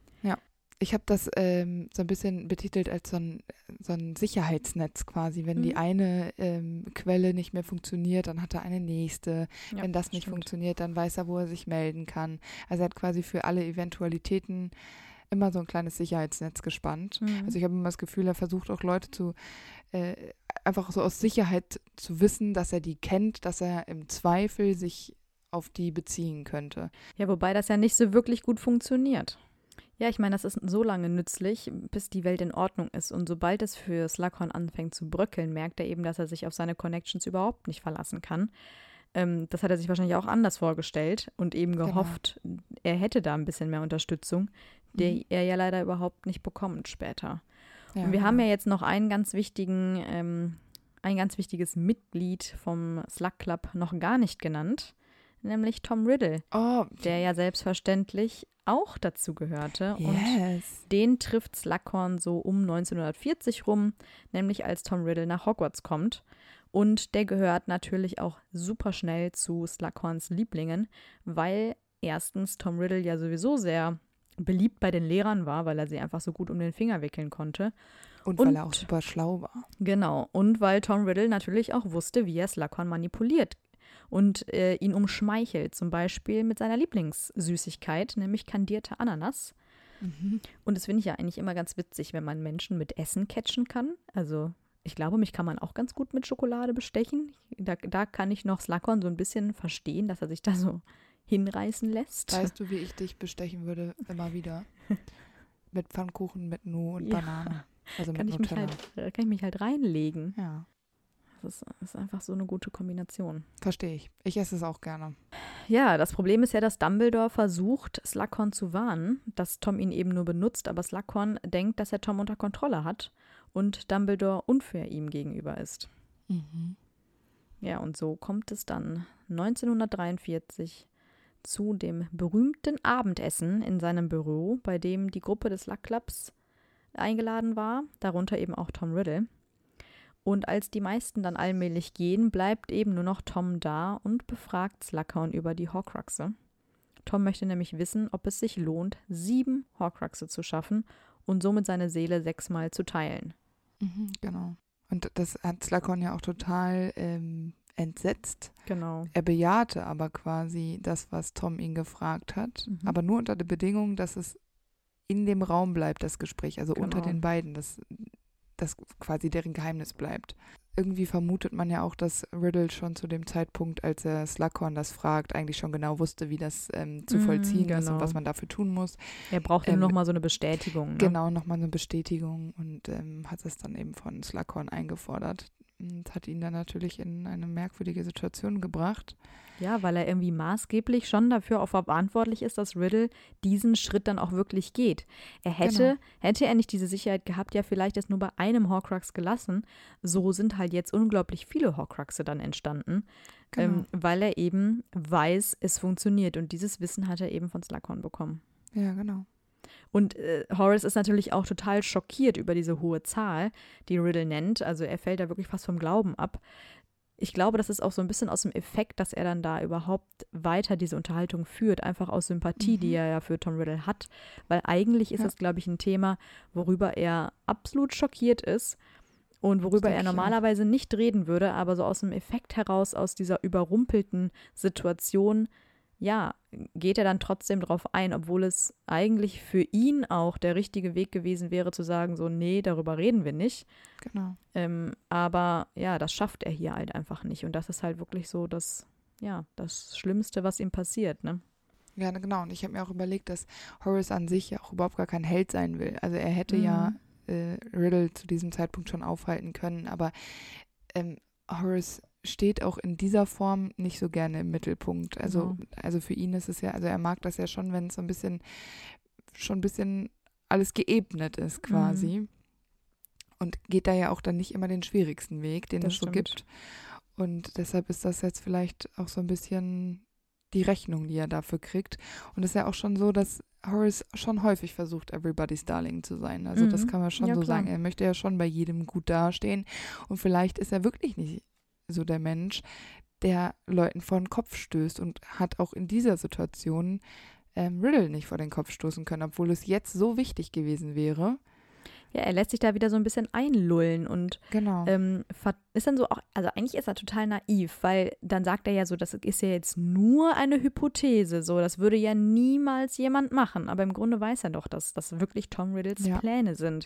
Ich habe das ähm, so ein bisschen betitelt als so ein, so ein Sicherheitsnetz quasi. Wenn die Mhm. eine ähm, Quelle nicht mehr funktioniert, dann hat er eine nächste. Ja, Wenn das nicht stimmt. funktioniert, dann weiß er, wo er sich melden kann. Also er hat quasi für alle Eventualitäten immer so ein kleines Sicherheitsnetz gespannt. Mhm. Also ich habe immer das Gefühl, er versucht auch Leute zu, äh, einfach so aus Sicherheit zu wissen, dass er die kennt, dass er im Zweifel sich auf die beziehen könnte. Ja, wobei das ja nicht so wirklich gut funktioniert. Ja, ich meine, das ist so lange nützlich, bis die Welt in Ordnung ist. Und sobald es für Slughorn anfängt zu bröckeln, merkt er eben, dass er sich auf seine Connections überhaupt nicht verlassen kann. Ähm, das hat er sich wahrscheinlich auch anders vorgestellt und eben Genau. gehofft, er hätte da ein bisschen mehr Unterstützung, die Mhm. er ja leider überhaupt nicht bekommt später. Ja, Und wir haben genau. ja jetzt noch einen ganz wichtigen, ähm, ein ganz wichtiges Mitglied vom Slug Club noch gar nicht genannt, nämlich Tom Riddle, Oh, der ja selbstverständlich auch dazu gehörte. Und yes. den trifft Slughorn so um neunzehnhundertvierzig rum, nämlich als Tom Riddle nach Hogwarts kommt. Und der gehört natürlich auch super schnell zu Slughorns Lieblingen, weil erstens Tom Riddle ja sowieso sehr beliebt bei den Lehrern war, weil er sie einfach so gut um den Finger wickeln konnte. Und, Und- weil er auch super schlau war. Genau, und weil Tom Riddle natürlich auch wusste, wie er Slughorn manipuliert und äh, ihn umschmeichelt, zum Beispiel mit seiner Lieblingssüßigkeit, nämlich kandierte Ananas. Mhm. Und das finde ich ja eigentlich immer ganz witzig, wenn man Menschen mit Essen catchen kann. Also ich glaube, mich kann man auch ganz gut mit Schokolade bestechen. Da, da kann ich noch Slughorn so ein bisschen verstehen, dass er sich da so hinreißen lässt. Weißt du, wie ich dich bestechen würde, immer wieder? Mit Pfannkuchen, mit Nu und Ja. Banane. Also kann, mit ich mich Nutella. halt, äh, kann ich mich halt reinlegen. Ja, Das ist, das ist einfach so eine gute Kombination. verstehe ich. Ich esse es auch gerne. Ja, das Problem ist ja, dass Dumbledore versucht, Slughorn zu warnen, dass Tom ihn eben nur benutzt, aber Slughorn denkt, dass er Tom unter Kontrolle hat und Dumbledore unfair ihm gegenüber ist. Mhm. Ja, und so kommt es dann neunzehnhundertdreiundvierzig zu dem berühmten Abendessen in seinem Büro, bei dem die Gruppe des Slug Clubs eingeladen war, darunter eben auch Tom Riddle. Und als die meisten dann allmählich gehen, bleibt eben nur noch Tom da und befragt Slughorn über die Horcruxe. Tom möchte nämlich wissen, ob es sich lohnt, sieben Horcruxe zu schaffen und somit seine Seele sechsmal zu teilen. Mhm, genau. Und das hat Slughorn ja auch total ähm, entsetzt. Genau. Er bejahte aber quasi das, was Tom ihn gefragt hat, Mhm. aber nur unter der Bedingung, dass es in dem Raum bleibt, das Gespräch, also Genau. unter den beiden, dass das quasi deren Geheimnis bleibt. Irgendwie vermutet man ja auch, dass Riddle schon zu dem Zeitpunkt, als er Slughorn das fragt, eigentlich schon genau wusste, wie das ähm, zu Mm, vollziehen ist genau. und was man dafür tun muss. Er brauchte Ähm, nur noch mal so eine Bestätigung. Ne? Genau, nochmal eine Bestätigung und ähm, hat es dann eben von Slughorn eingefordert und hat ihn dann natürlich in eine merkwürdige Situation gebracht. Ja, weil er irgendwie maßgeblich schon dafür auch verantwortlich ist, dass Riddle diesen Schritt dann auch wirklich geht. Er hätte, Genau. hätte er nicht diese Sicherheit gehabt, ja vielleicht es nur bei einem Horcrux gelassen. So sind halt jetzt unglaublich viele Horcruxe dann entstanden, Genau. ähm, weil er eben weiß, es funktioniert. Und dieses Wissen hat er eben von Slughorn bekommen. Ja, genau. Und äh, Horace ist natürlich auch total schockiert über diese hohe Zahl, die Riddle nennt. Also er fällt da wirklich fast vom Glauben ab. Ich glaube, das ist auch so ein bisschen aus dem Effekt, dass er dann da überhaupt weiter diese Unterhaltung führt, einfach aus Sympathie, Mhm. die er ja für Tom Riddle hat. Weil eigentlich ist Ja. das, glaube ich, ein Thema, worüber er absolut schockiert ist und worüber denke er ich auch. normalerweise nicht reden würde, aber so aus dem Effekt heraus, aus dieser überrumpelten Situation, ja, geht er dann trotzdem drauf ein, obwohl es eigentlich für ihn auch der richtige Weg gewesen wäre, zu sagen, so, nee, darüber reden wir nicht. Genau. Ähm, aber ja, das schafft er hier halt einfach nicht. Und das ist halt wirklich so das, ja, das Schlimmste, was ihm passiert, ne? Ja, genau. Und ich habe mir auch überlegt, dass Horace an sich ja auch überhaupt gar kein Held sein will. Also er hätte Mhm. ja äh, Riddle zu diesem Zeitpunkt schon aufhalten können, aber ähm, Horace steht auch in dieser Form nicht so gerne im Mittelpunkt. Also, Genau. also für ihn ist es ja, also er mag das ja schon, wenn es so ein bisschen, schon ein bisschen alles geebnet ist quasi. Und geht da ja auch dann nicht immer den schwierigsten Weg, den Das es so stimmt. gibt. Und deshalb ist das jetzt vielleicht auch so ein bisschen die Rechnung, die er dafür kriegt. Und es ist ja auch schon so, dass Horace schon häufig versucht, everybody's darling zu sein. Also das Mhm. kann man schon Ja, so klar. sagen. Er möchte ja schon bei jedem gut dastehen. Und vielleicht ist er wirklich nicht so der Mensch, der Leuten vor den Kopf stößt und hat auch in dieser Situation ähm, Riddle nicht vor den Kopf stoßen können, obwohl es jetzt so wichtig gewesen wäre. Ja, er lässt sich da wieder so ein bisschen einlullen und Genau. ähm, ver- ist dann so auch, also eigentlich ist er total naiv, weil dann sagt er ja so, das ist ja jetzt nur eine Hypothese, so, das würde ja niemals jemand machen, aber im Grunde weiß er doch, dass das wirklich Tom Riddles Ja. Pläne sind.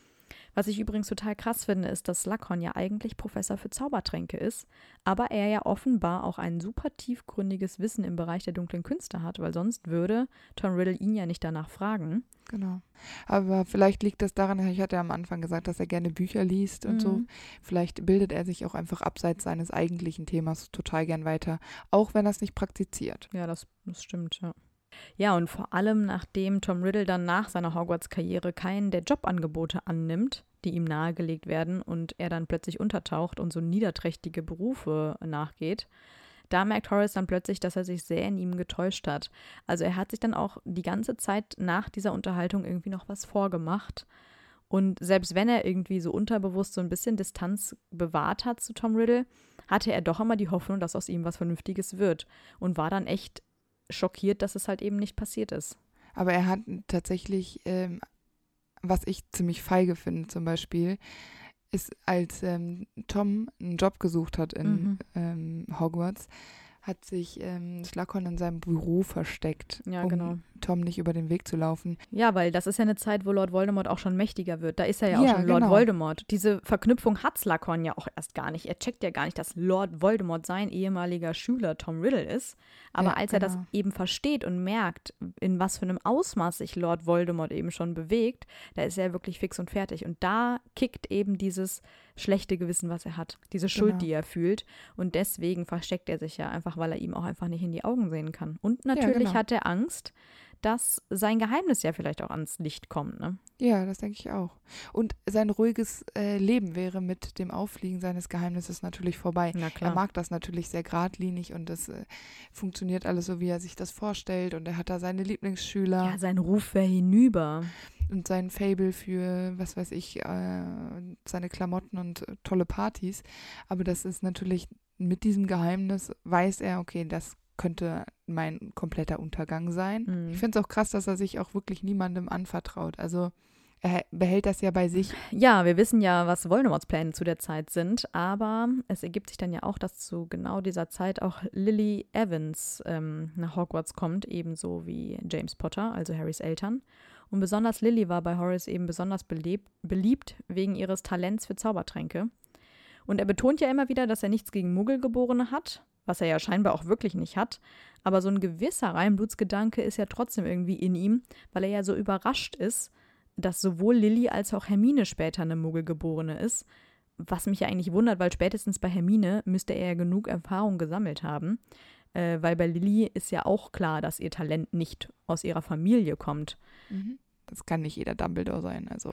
Was ich übrigens total krass finde, ist, dass Slughorn ja eigentlich Professor für Zaubertränke ist, aber er ja offenbar auch ein super tiefgründiges Wissen im Bereich der dunklen Künste hat, weil sonst würde Tom Riddle ihn ja nicht danach fragen. Genau. Aber vielleicht liegt das daran, ich hatte ja am Anfang gesagt, dass er gerne Bücher liest und Mhm. so. Vielleicht bildet er sich auch einfach abseits seines eigentlichen Themas total gern weiter, auch wenn er es nicht praktiziert. Ja, das, das stimmt, ja. Ja, und vor allem, nachdem Tom Riddle dann nach seiner Hogwarts-Karriere keinen der Jobangebote annimmt, die ihm nahegelegt werden und er dann plötzlich untertaucht und so niederträchtige Berufe nachgeht, da merkt Horace dann plötzlich, dass er sich sehr in ihm getäuscht hat. Also er hat sich dann auch die ganze Zeit nach dieser Unterhaltung irgendwie noch was vorgemacht. Und selbst wenn er irgendwie so unterbewusst so ein bisschen Distanz bewahrt hat zu Tom Riddle, hatte er doch immer die Hoffnung, dass aus ihm was Vernünftiges wird. Und war dann echt schockiert, dass es halt eben nicht passiert ist. Aber er hat tatsächlich, ähm, was ich ziemlich feige finde zum Beispiel, ist, als ähm, Tom einen Job gesucht hat in Mhm. ähm, Hogwarts, hat sich ähm, Slughorn in seinem Büro versteckt, Ja, um genau. Tom nicht über den Weg zu laufen. Ja, weil das ist ja eine Zeit, wo Lord Voldemort auch schon mächtiger wird. Da ist er ja, Ja, auch schon Lord genau. Voldemort. Diese Verknüpfung hat Slughorn ja auch erst gar nicht. Er checkt ja gar nicht, dass Lord Voldemort sein ehemaliger Schüler Tom Riddle ist. Aber Ja, als er das genau. eben versteht und merkt, in was für einem Ausmaß sich Lord Voldemort eben schon bewegt, da ist er wirklich fix und fertig. Und da kickt eben dieses schlechte Gewissen, was er hat. Diese Schuld, Genau. die er fühlt. Und deswegen versteckt er sich ja einfach, weil er ihm auch einfach nicht in die Augen sehen kann. Und natürlich genau. hat er Angst, dass sein Geheimnis ja vielleicht auch ans Licht kommt, ne? Ja, das denke ich auch. Und sein ruhiges äh, Leben wäre mit dem Auffliegen seines Geheimnisses natürlich vorbei. Na Er klar. mag das natürlich sehr geradlinig und das äh, funktioniert alles so, wie er sich das vorstellt. Und er hat da seine Lieblingsschüler Ja, sein Ruf wäre hinüber. und sein Faible für, was weiß ich, äh, seine Klamotten und äh, tolle Partys. Aber das ist natürlich, mit diesem Geheimnis weiß er, okay, das könnte mein kompletter Untergang sein. Mhm. Ich finde es auch krass, dass er sich auch wirklich niemandem anvertraut. Also er behält das ja bei sich. Ja, wir wissen ja, was Voldemorts Pläne zu der Zeit sind, aber es ergibt sich dann ja auch, dass zu genau dieser Zeit auch Lily Evans ähm, nach Hogwarts kommt, ebenso wie James Potter, also Harrys Eltern. Und besonders Lily war bei Horace eben besonders beliebt, beliebt wegen ihres Talents für Zaubertränke. Und er betont ja immer wieder, dass er nichts gegen Muggelgeborene hat, was er ja scheinbar auch wirklich nicht hat. Aber so ein gewisser Reinblutsgedanke ist ja trotzdem irgendwie in ihm, weil er ja so überrascht ist, dass sowohl Lily als auch Hermine später eine Muggelgeborene ist. Was mich ja eigentlich wundert, weil spätestens bei Hermine müsste er ja genug Erfahrung gesammelt haben. Äh, weil bei Lily ist ja auch klar, dass ihr Talent nicht aus ihrer Familie kommt. Mhm. Das kann nicht jeder Dumbledore sein, also.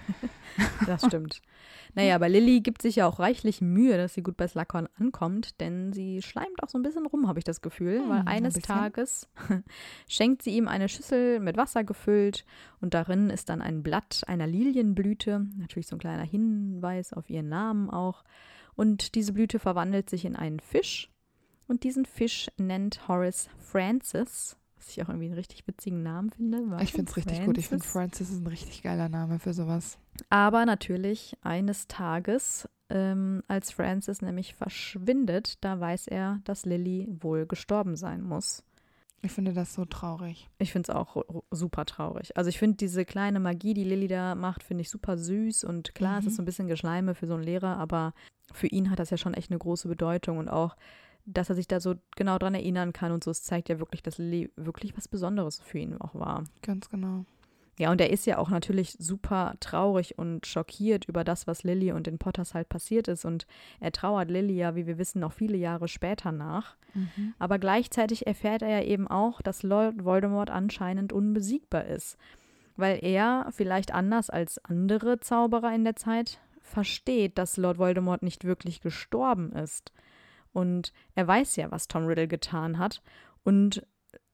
Das stimmt. Naja, aber Lily gibt sich ja auch reichlich Mühe, dass sie gut bei Slughorn ankommt, denn sie schleimt auch so ein bisschen rum, habe ich das Gefühl, Hm, weil ein eines bisschen. Tages schenkt sie ihm eine Schüssel mit Wasser gefüllt und darin ist dann ein Blatt einer Lilienblüte, natürlich so ein kleiner Hinweis auf ihren Namen auch. Und diese Blüte verwandelt sich in einen Fisch und diesen Fisch nennt Horace Francis, was ich auch irgendwie einen richtig witzigen Namen finde. Warum Ich finde es richtig gut. Ich finde Francis? Francis ist ein richtig geiler Name für sowas. Aber natürlich eines Tages, ähm, als Francis nämlich verschwindet, da weiß er, dass Lily wohl gestorben sein muss. Ich finde das so traurig. Ich finde es auch ru- super traurig. Also ich finde diese kleine Magie, die Lily da macht, finde ich super süß. Und klar, es Mhm. ist so ein bisschen Geschleime für so einen Lehrer, aber für ihn hat das ja schon echt eine große Bedeutung. Und auch, dass er sich da so genau dran erinnern kann und so, es zeigt ja wirklich, dass Lily wirklich was Besonderes für ihn auch war. Ganz genau. Ja, und er ist ja auch natürlich super traurig und schockiert über das, was Lily und den Potters halt passiert ist. Und er trauert Lily ja, wie wir wissen, noch viele Jahre später nach. Mhm. Aber gleichzeitig erfährt er ja eben auch, dass Lord Voldemort anscheinend unbesiegbar ist. Weil er, vielleicht anders als andere Zauberer in der Zeit, versteht, dass Lord Voldemort nicht wirklich gestorben ist. Und er weiß ja, was Tom Riddle getan hat. Und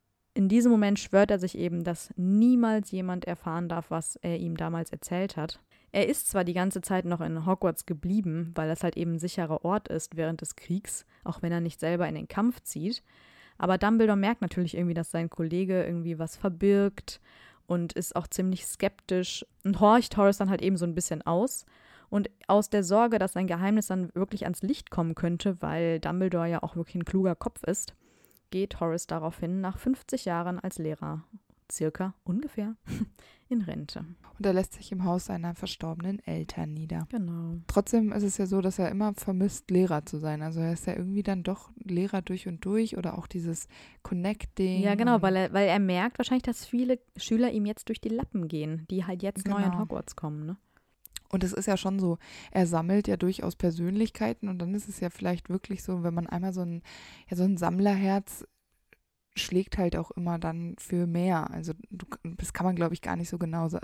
in diesem Moment schwört er sich eben, dass niemals jemand erfahren darf, was er ihm damals erzählt hat. Er ist zwar die ganze Zeit noch in Hogwarts geblieben, weil das halt eben ein sicherer Ort ist während des Kriegs, auch wenn er nicht selber in den Kampf zieht. Aber Dumbledore merkt natürlich irgendwie, dass sein Kollege irgendwie was verbirgt und ist auch ziemlich skeptisch und horcht Horace dann halt eben so ein bisschen aus. Und aus der Sorge, dass sein Geheimnis dann wirklich ans Licht kommen könnte, weil Dumbledore ja auch wirklich ein kluger Kopf ist, geht Horace daraufhin nach fünfzig Jahren als Lehrer, circa ungefähr, in Rente. Und er lässt sich im Haus seiner verstorbenen Eltern nieder. Genau. Trotzdem ist es ja so, dass er immer vermisst, Lehrer zu sein. Also er ist ja irgendwie dann doch Lehrer durch und durch oder auch dieses Connecting. Ja, genau, weil er, weil er merkt wahrscheinlich, dass viele Schüler ihm jetzt durch die Lappen gehen, die halt jetzt Genau. neu in Hogwarts kommen, ne? Und es ist ja schon so, er sammelt ja durchaus Persönlichkeiten und dann ist es ja vielleicht wirklich so, wenn man einmal so ein, ja, so ein Sammlerherz schlägt halt auch immer dann für mehr. Also du, das kann man, glaube ich, gar nicht so genau sagen.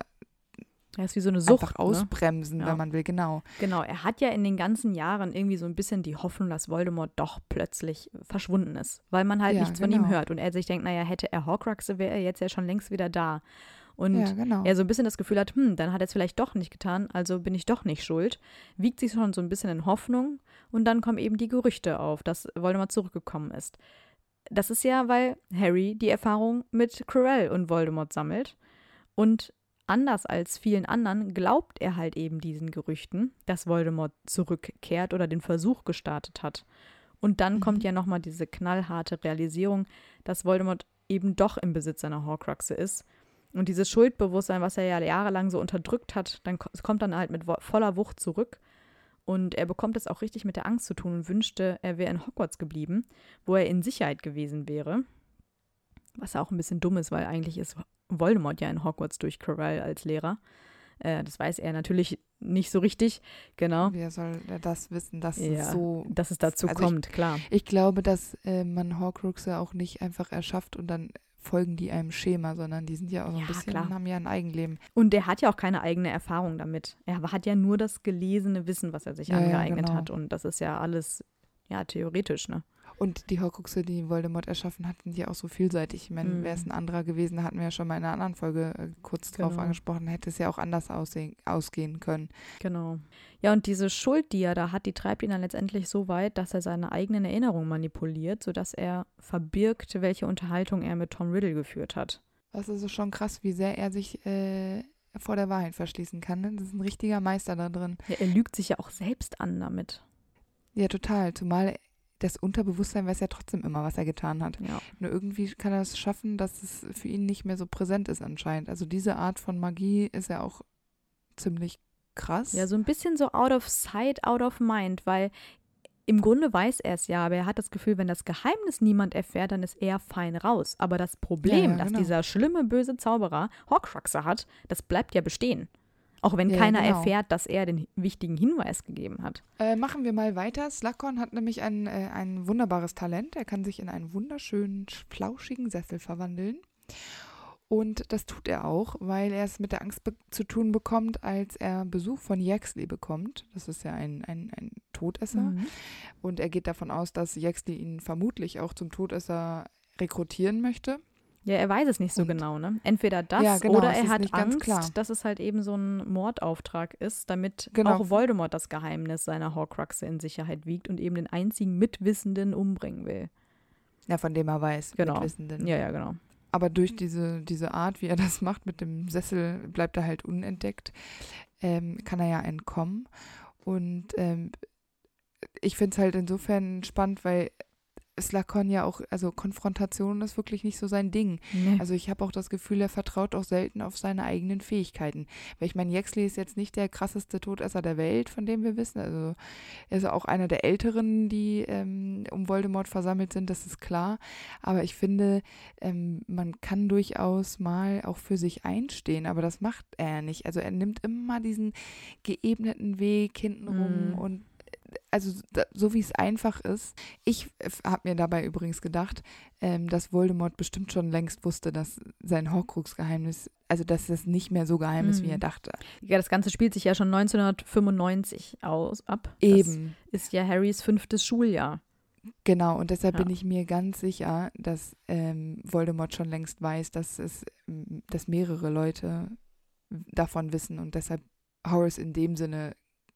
Er ist wie so eine Sucht, Einfach ausbremsen, ne? wenn Ja. man will, genau. Genau, er hat ja in den ganzen Jahren irgendwie so ein bisschen die Hoffnung, dass Voldemort doch plötzlich verschwunden ist, weil man halt Ja, nichts von genau. ihm hört und er sich denkt, naja, hätte er Horcruxe, wäre er jetzt ja schon längst wieder da. Und Ja, genau. er so ein bisschen das Gefühl hat, hm, dann hat er es vielleicht doch nicht getan, also bin ich doch nicht schuld, wiegt sich schon so ein bisschen in Hoffnung und dann kommen eben die Gerüchte auf, dass Voldemort zurückgekommen ist. Das ist ja, weil Harry die Erfahrung mit Quirrell und Voldemort sammelt und anders als vielen anderen glaubt er halt eben diesen Gerüchten, dass Voldemort zurückkehrt oder den Versuch gestartet hat. Und dann Mhm. kommt ja nochmal diese knallharte Realisierung, dass Voldemort eben doch im Besitz seiner Horcruxe ist. Und dieses Schuldbewusstsein, was er ja jahrelang so unterdrückt hat, dann ko- es kommt dann halt mit wo- voller Wucht zurück. Und er bekommt es auch richtig mit der Angst zu tun und wünschte, er wäre in Hogwarts geblieben, wo er in Sicherheit gewesen wäre. Was ja auch ein bisschen dumm ist, weil eigentlich ist Voldemort ja in Hogwarts durch Quirrell als Lehrer. Äh, das weiß er natürlich nicht so richtig, genau. Wer soll das wissen, dass Ja, es so... dass es dazu also ich- kommt, klar. Ich glaube, dass äh, man Horcruxe auch nicht einfach erschafft und dann folgen die einem Schema, sondern die sind ja auch so ein Ja, bisschen, klar. haben ja ein Eigenleben. Und er hat ja auch keine eigene Erfahrung damit. Er hat ja nur das gelesene Wissen, was er sich Ja, ja, angeeignet genau. hat. Und das ist ja alles, ja, theoretisch, ne? Und die Horcruxe, die Voldemort erschaffen hat, sind ja auch so vielseitig. Ich meine, Mhm. wäre es ein anderer gewesen, hatten wir ja schon mal in einer anderen Folge äh, kurz drauf Genau. angesprochen, hätte es ja auch anders aussehen, ausgehen können. Genau. Ja, und diese Schuld, die er da hat, die treibt ihn dann letztendlich so weit, dass er seine eigenen Erinnerungen manipuliert, sodass er verbirgt, welche Unterhaltung er mit Tom Riddle geführt hat. Das ist schon krass, wie sehr er sich äh, vor der Wahrheit verschließen kann. Ne? Das ist ein richtiger Meister da drin. Ja, er lügt sich ja auch selbst an damit. Ja, total. Zumal das Unterbewusstsein weiß ja trotzdem immer, was er getan hat. Ja. Nur irgendwie kann er es schaffen, dass es für ihn nicht mehr so präsent ist anscheinend. Also diese Art von Magie ist ja auch ziemlich krass. Ja, so ein bisschen so out of sight, out of mind, weil im Grunde weiß er es ja, aber er hat das Gefühl, wenn das Geheimnis niemand erfährt, dann ist er fein raus. Aber das Problem, Ja, ja, dass genau. dieser schlimme, böse Zauberer Horcruxe hat, das bleibt ja bestehen. Auch wenn Ja, keiner genau. erfährt, dass er den wichtigen Hinweis gegeben hat. Äh, machen wir mal weiter. Slughorn hat nämlich ein, äh, ein wunderbares Talent. Er kann sich in einen wunderschönen, flauschigen Sessel verwandeln. Und das tut er auch, weil er es mit der Angst be- zu tun bekommt, als er Besuch von Yaxley bekommt. Das ist ja ein, ein, ein Todesser. Mhm. Und er geht davon aus, dass Yaxley ihn vermutlich auch zum Todesser rekrutieren möchte. Ja, er weiß es nicht so Und- genau, ne? Entweder das Ja, genau, oder es er ist hat nicht ganz Angst, klar. dass es halt eben so ein Mordauftrag ist, damit Genau. auch Voldemort das Geheimnis seiner Horcruxe in Sicherheit wiegt und eben den einzigen Mitwissenden umbringen will. Ja, von dem er weiß, Genau. Mitwissenden. Ja, ja, genau. Aber durch diese, diese Art, wie er das macht mit dem Sessel, bleibt er halt unentdeckt. Ähm, kann er ja entkommen. Und ähm, ich finde es halt insofern spannend, weil Slughorn ja auch, also Konfrontation ist wirklich nicht so sein Ding. Nee. Also ich habe auch das Gefühl, er vertraut auch selten auf seine eigenen Fähigkeiten. Weil ich meine, Yaxley ist jetzt nicht der krasseste Todesser der Welt, von dem wir wissen. Also er ist auch einer der Älteren, die ähm, um Voldemort versammelt sind, das ist klar. Aber ich finde, ähm, man kann durchaus mal auch für sich einstehen, aber das macht er ja nicht. Also er nimmt immer diesen geebneten Weg hintenrum Mhm. und also da, so wie es einfach ist. Ich habe mir dabei übrigens gedacht, ähm, dass Voldemort bestimmt schon längst wusste, dass sein Horcrux-Geheimnis, also dass es nicht mehr so geheim ist, wie Mhm. er dachte. Ja, das Ganze spielt sich ja schon neunzehnhundertfünfundneunzig aus, ab. Eben. Das ist ja Harrys fünftes Schuljahr. Genau, und deshalb Ja. bin ich mir ganz sicher, dass ähm, Voldemort schon längst weiß, dass es, ähm, dass mehrere Leute davon wissen und deshalb Horace in dem Sinne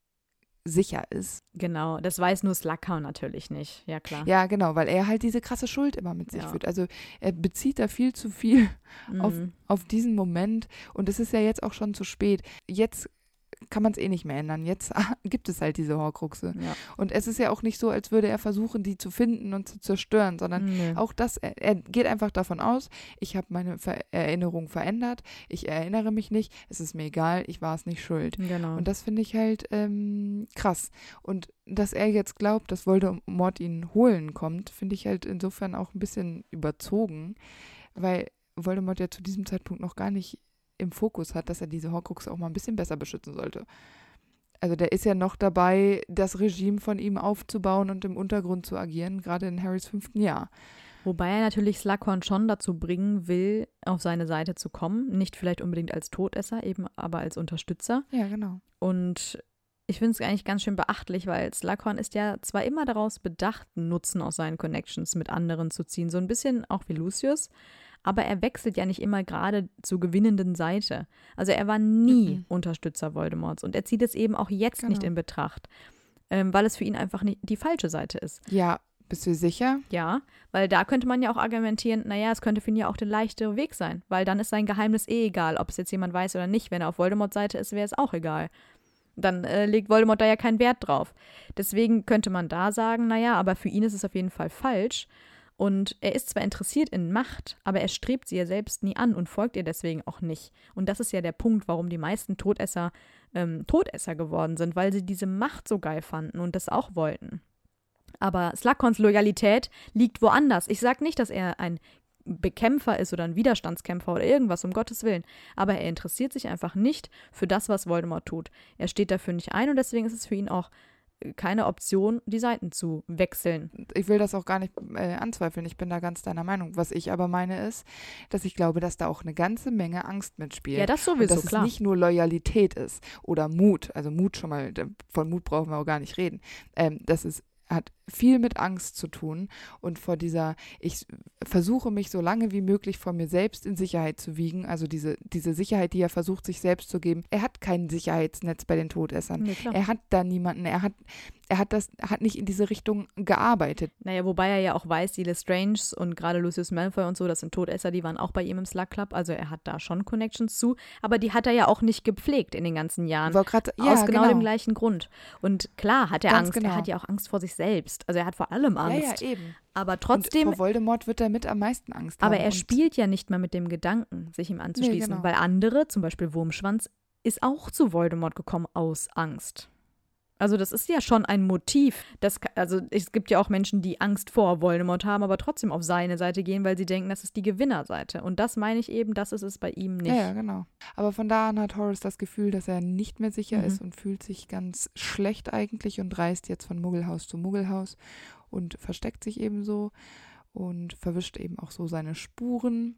sicher ist. Genau, das weiß nur Slughorn natürlich nicht. Ja, klar. Ja, genau, weil er halt diese krasse Schuld immer mit sich Ja. führt. Also er bezieht da viel zu viel auf, Mhm. auf diesen Moment und es ist ja jetzt auch schon zu spät. Jetzt kann man es eh nicht mehr ändern. Jetzt gibt es halt diese Horcruxe. Ja. Und es ist ja auch nicht so, als würde er versuchen, die zu finden und zu zerstören, sondern Nö. auch das, er, er geht einfach davon aus, ich habe meine Ver- Erinnerung verändert, ich erinnere mich nicht, es ist mir egal, ich war es nicht schuld. Genau. Und das finde ich halt ähm, krass. Und dass er jetzt glaubt, dass Voldemort ihn holen kommt, finde ich halt insofern auch ein bisschen überzogen, weil Voldemort ja zu diesem Zeitpunkt noch gar nicht im Fokus hat, dass er diese Horcruxe auch mal ein bisschen besser beschützen sollte. Also der ist ja noch dabei, das Regime von ihm aufzubauen und im Untergrund zu agieren, gerade in Harrys fünften Jahr. Wobei er natürlich Slughorn schon dazu bringen will, auf seine Seite zu kommen. Nicht vielleicht unbedingt als Todesser, eben aber als Unterstützer. Ja, genau. Und ich finde es eigentlich ganz schön beachtlich, weil Slughorn ist ja zwar immer daraus bedacht, Nutzen aus seinen Connections mit anderen zu ziehen, so ein bisschen auch wie Lucius, aber er wechselt ja nicht immer gerade zur gewinnenden Seite. Also er war nie Mhm. Unterstützer Voldemorts und er zieht es eben auch jetzt nicht Genau. in Betracht, ähm, weil es für ihn einfach nicht die falsche Seite ist. Ja, bist du sicher? Ja, weil da könnte man ja auch argumentieren, naja, es könnte für ihn ja auch der leichtere Weg sein, weil dann ist sein Geheimnis eh egal, ob es jetzt jemand weiß oder nicht. Wenn er auf Voldemorts Seite ist, wäre es auch egal. Dann äh, legt Voldemort da ja keinen Wert drauf. Deswegen könnte man da sagen, naja, aber für ihn ist es auf jeden Fall falsch. Und er ist zwar interessiert in Macht, aber er strebt sie ja selbst nie an und folgt ihr deswegen auch nicht. Und das ist ja der Punkt, warum die meisten Todesser ähm, Todesser geworden sind, weil sie diese Macht so geil fanden und das auch wollten. Aber Slughorns Loyalität liegt woanders. Ich sage nicht, dass er ein Bekämpfer ist oder ein Widerstandskämpfer oder irgendwas, um Gottes Willen. Aber er interessiert sich einfach nicht für das, was Voldemort tut. Er steht dafür nicht ein und deswegen ist es für ihn auch keine Option, die Seiten zu wechseln. Ich will das auch gar nicht äh, anzweifeln, ich bin da ganz deiner Meinung. Was ich aber meine ist, dass ich glaube, dass da auch eine ganze Menge Angst mitspielt. Ja, das Und sowieso, dass klar. es nicht nur Loyalität ist oder Mut, also Mut schon mal, von Mut brauchen wir auch gar nicht reden. Ähm, das ist hat viel mit Angst zu tun und vor dieser, ich versuche mich so lange wie möglich vor mir selbst in Sicherheit zu wiegen, also diese, diese Sicherheit, die er versucht, sich selbst zu geben. Er hat kein Sicherheitsnetz bei den Todessern. Nee, klar. Er hat da niemanden, er hat, er hat das, hat nicht in diese Richtung gearbeitet. Naja, wobei er ja auch weiß, die Lestrange und gerade Lucius Malfoy und so, das sind Todesser, die waren auch bei ihm im Slug Club, also er hat da schon Connections zu, aber die hat er ja auch nicht gepflegt in den ganzen Jahren. War grad, ja, aus genau, genau dem gleichen Grund. Und klar hat er Ganz Angst, genau. er hat ja auch Angst vor sich selbst, also er hat vor allem Angst. Ja, ja, eben. Aber trotzdem, Und vor Voldemort wird er mit am meisten Angst haben. aber er und spielt ja nicht mal mit dem Gedanken, sich ihm anzuschließen, genau. weil andere, zum Beispiel Wurmschwanz, ist auch zu Voldemort gekommen aus Angst. Also das ist ja schon ein Motiv. Das, also es gibt ja auch Menschen, die Angst vor Voldemort haben, aber trotzdem auf seine Seite gehen, weil sie denken, das ist die Gewinnerseite. Und das meine ich eben, das ist es bei ihm nicht. Ja, ja, genau. Aber von da an hat Horace das Gefühl, dass er nicht mehr sicher Mhm. ist und fühlt sich ganz schlecht eigentlich und reist jetzt von Muggelhaus zu Muggelhaus und versteckt sich eben so und verwischt eben auch so seine Spuren.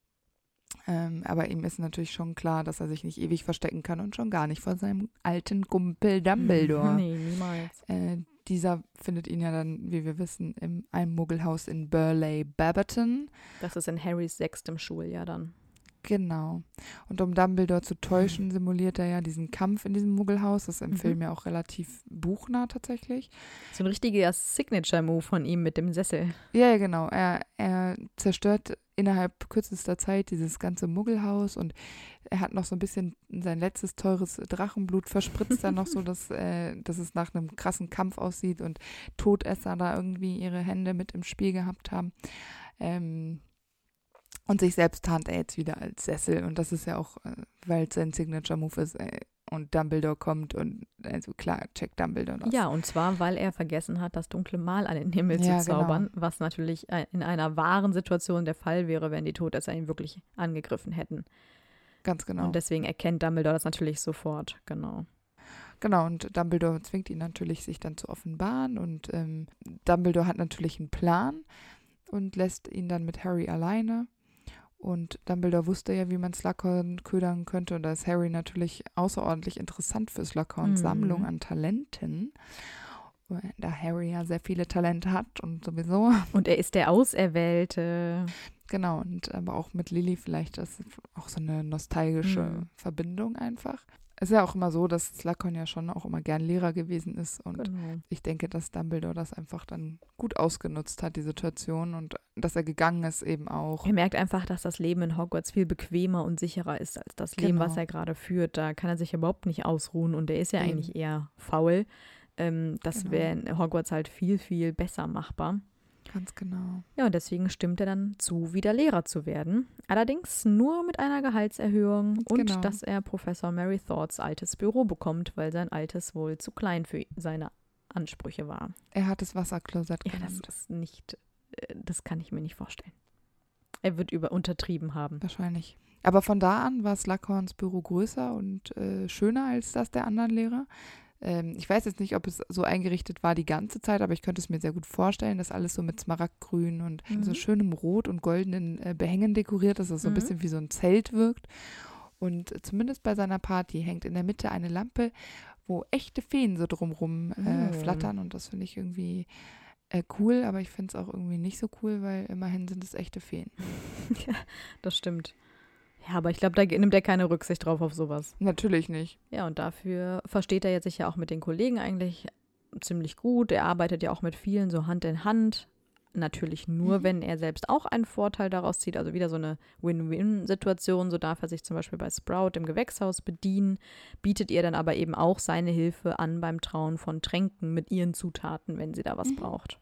Ähm, aber ihm ist natürlich schon klar, dass er sich nicht ewig verstecken kann und schon gar nicht vor seinem alten Kumpel Dumbledore. Nee, niemals. Äh, dieser findet ihn ja dann, wie wir wissen, in einem Muggelhaus in Burleigh Baberton. Das ist in Harrys sechstem Schuljahr dann. Genau. Und um Dumbledore zu täuschen, simuliert er ja diesen Kampf in diesem Muggelhaus. Das ist im Mhm. Film ja auch relativ buchnah tatsächlich. So ein richtiger Signature-Move von ihm mit dem Sessel. Ja, ja, genau. Er, er zerstört innerhalb kürzester Zeit dieses ganze Muggelhaus und er hat noch so ein bisschen sein letztes teures Drachenblut verspritzt dann noch so, dass, äh, dass es nach einem krassen Kampf aussieht und Todesser da irgendwie ihre Hände mit im Spiel gehabt haben. Ähm, und sich selbst tarnt er jetzt wieder als Sessel und das ist ja auch, äh, weil es sein Signature-Move ist äh, und Dumbledore kommt und also klar, checkt Dumbledore das. Ja, und zwar, weil er vergessen hat, das dunkle Mal an den Himmel Ja, zu zaubern, genau. was natürlich in einer wahren Situation der Fall wäre, wenn die Todesser ihn wirklich angegriffen hätten. Ganz genau. Und deswegen erkennt Dumbledore das natürlich sofort, genau. Genau, und Dumbledore zwingt ihn natürlich, sich dann zu offenbaren und ähm, Dumbledore hat natürlich einen Plan und lässt ihn dann mit Harry alleine. Und Dumbledore wusste ja, wie man Slughorn ködern könnte. Und da ist Harry natürlich außerordentlich interessant für Slughorns Mhm. Sammlung an Talenten. da Harry ja sehr viele Talente hat und sowieso. Und er ist der Auserwählte. Genau, und aber auch mit Lily vielleicht, das ist auch so eine nostalgische Mhm. Verbindung einfach. Es ist ja auch immer so, dass Slughorn ja schon auch immer gern Lehrer gewesen ist und Genau. ich denke, dass Dumbledore das einfach dann gut ausgenutzt hat, die Situation, und dass er gegangen ist eben auch. Er merkt einfach, dass das Leben in Hogwarts viel bequemer und sicherer ist als das Leben, Genau. was er gerade führt. Da kann er sich überhaupt nicht ausruhen und er ist ja Eben. eigentlich eher faul. Ähm, das Genau. wäre in Hogwarts halt viel, viel besser machbar. Ganz genau. Ja, und deswegen stimmt er dann zu, wieder Lehrer zu werden. Allerdings nur mit einer Gehaltserhöhung und Genau. dass er Professor Mary Thorns altes Büro bekommt, weil sein altes wohl zu klein für seine Ansprüche war. Er hat das Wasserklosett Ja, das genannt. ist nicht, äh, das kann ich mir nicht vorstellen. Er wird über untertrieben haben. Wahrscheinlich. Aber von da an war Slughorns Büro größer und äh, schöner als das der anderen Lehrer. Ähm, ich weiß jetzt nicht, ob es so eingerichtet war die ganze Zeit, aber ich könnte es mir sehr gut vorstellen, dass alles so mit Smaragdgrün und Mhm. so schönem Rot und goldenen äh, Behängen dekoriert ist, dass es so ein Mhm. bisschen wie so ein Zelt wirkt. Und zumindest bei seiner Party hängt in der Mitte eine Lampe, wo echte Feen so drumrum äh, Mm. flattern, und das finde ich irgendwie äh, cool, aber ich finde es auch irgendwie nicht so cool, weil immerhin sind es echte Feen. Ja, das stimmt. Ja, aber ich glaube, da nimmt er keine Rücksicht drauf auf sowas. Natürlich nicht. Ja, und dafür versteht er jetzt sich ja auch mit den Kollegen eigentlich ziemlich gut. Er arbeitet ja auch mit vielen so Hand in Hand. Natürlich nur, Mhm. wenn er selbst auch einen Vorteil daraus zieht. Also wieder so eine Win-Win-Situation. So darf er sich zum Beispiel bei Sprout im Gewächshaus bedienen, bietet ihr dann aber eben auch seine Hilfe an beim Trauen von Tränken mit ihren Zutaten, wenn sie da was Mhm. braucht.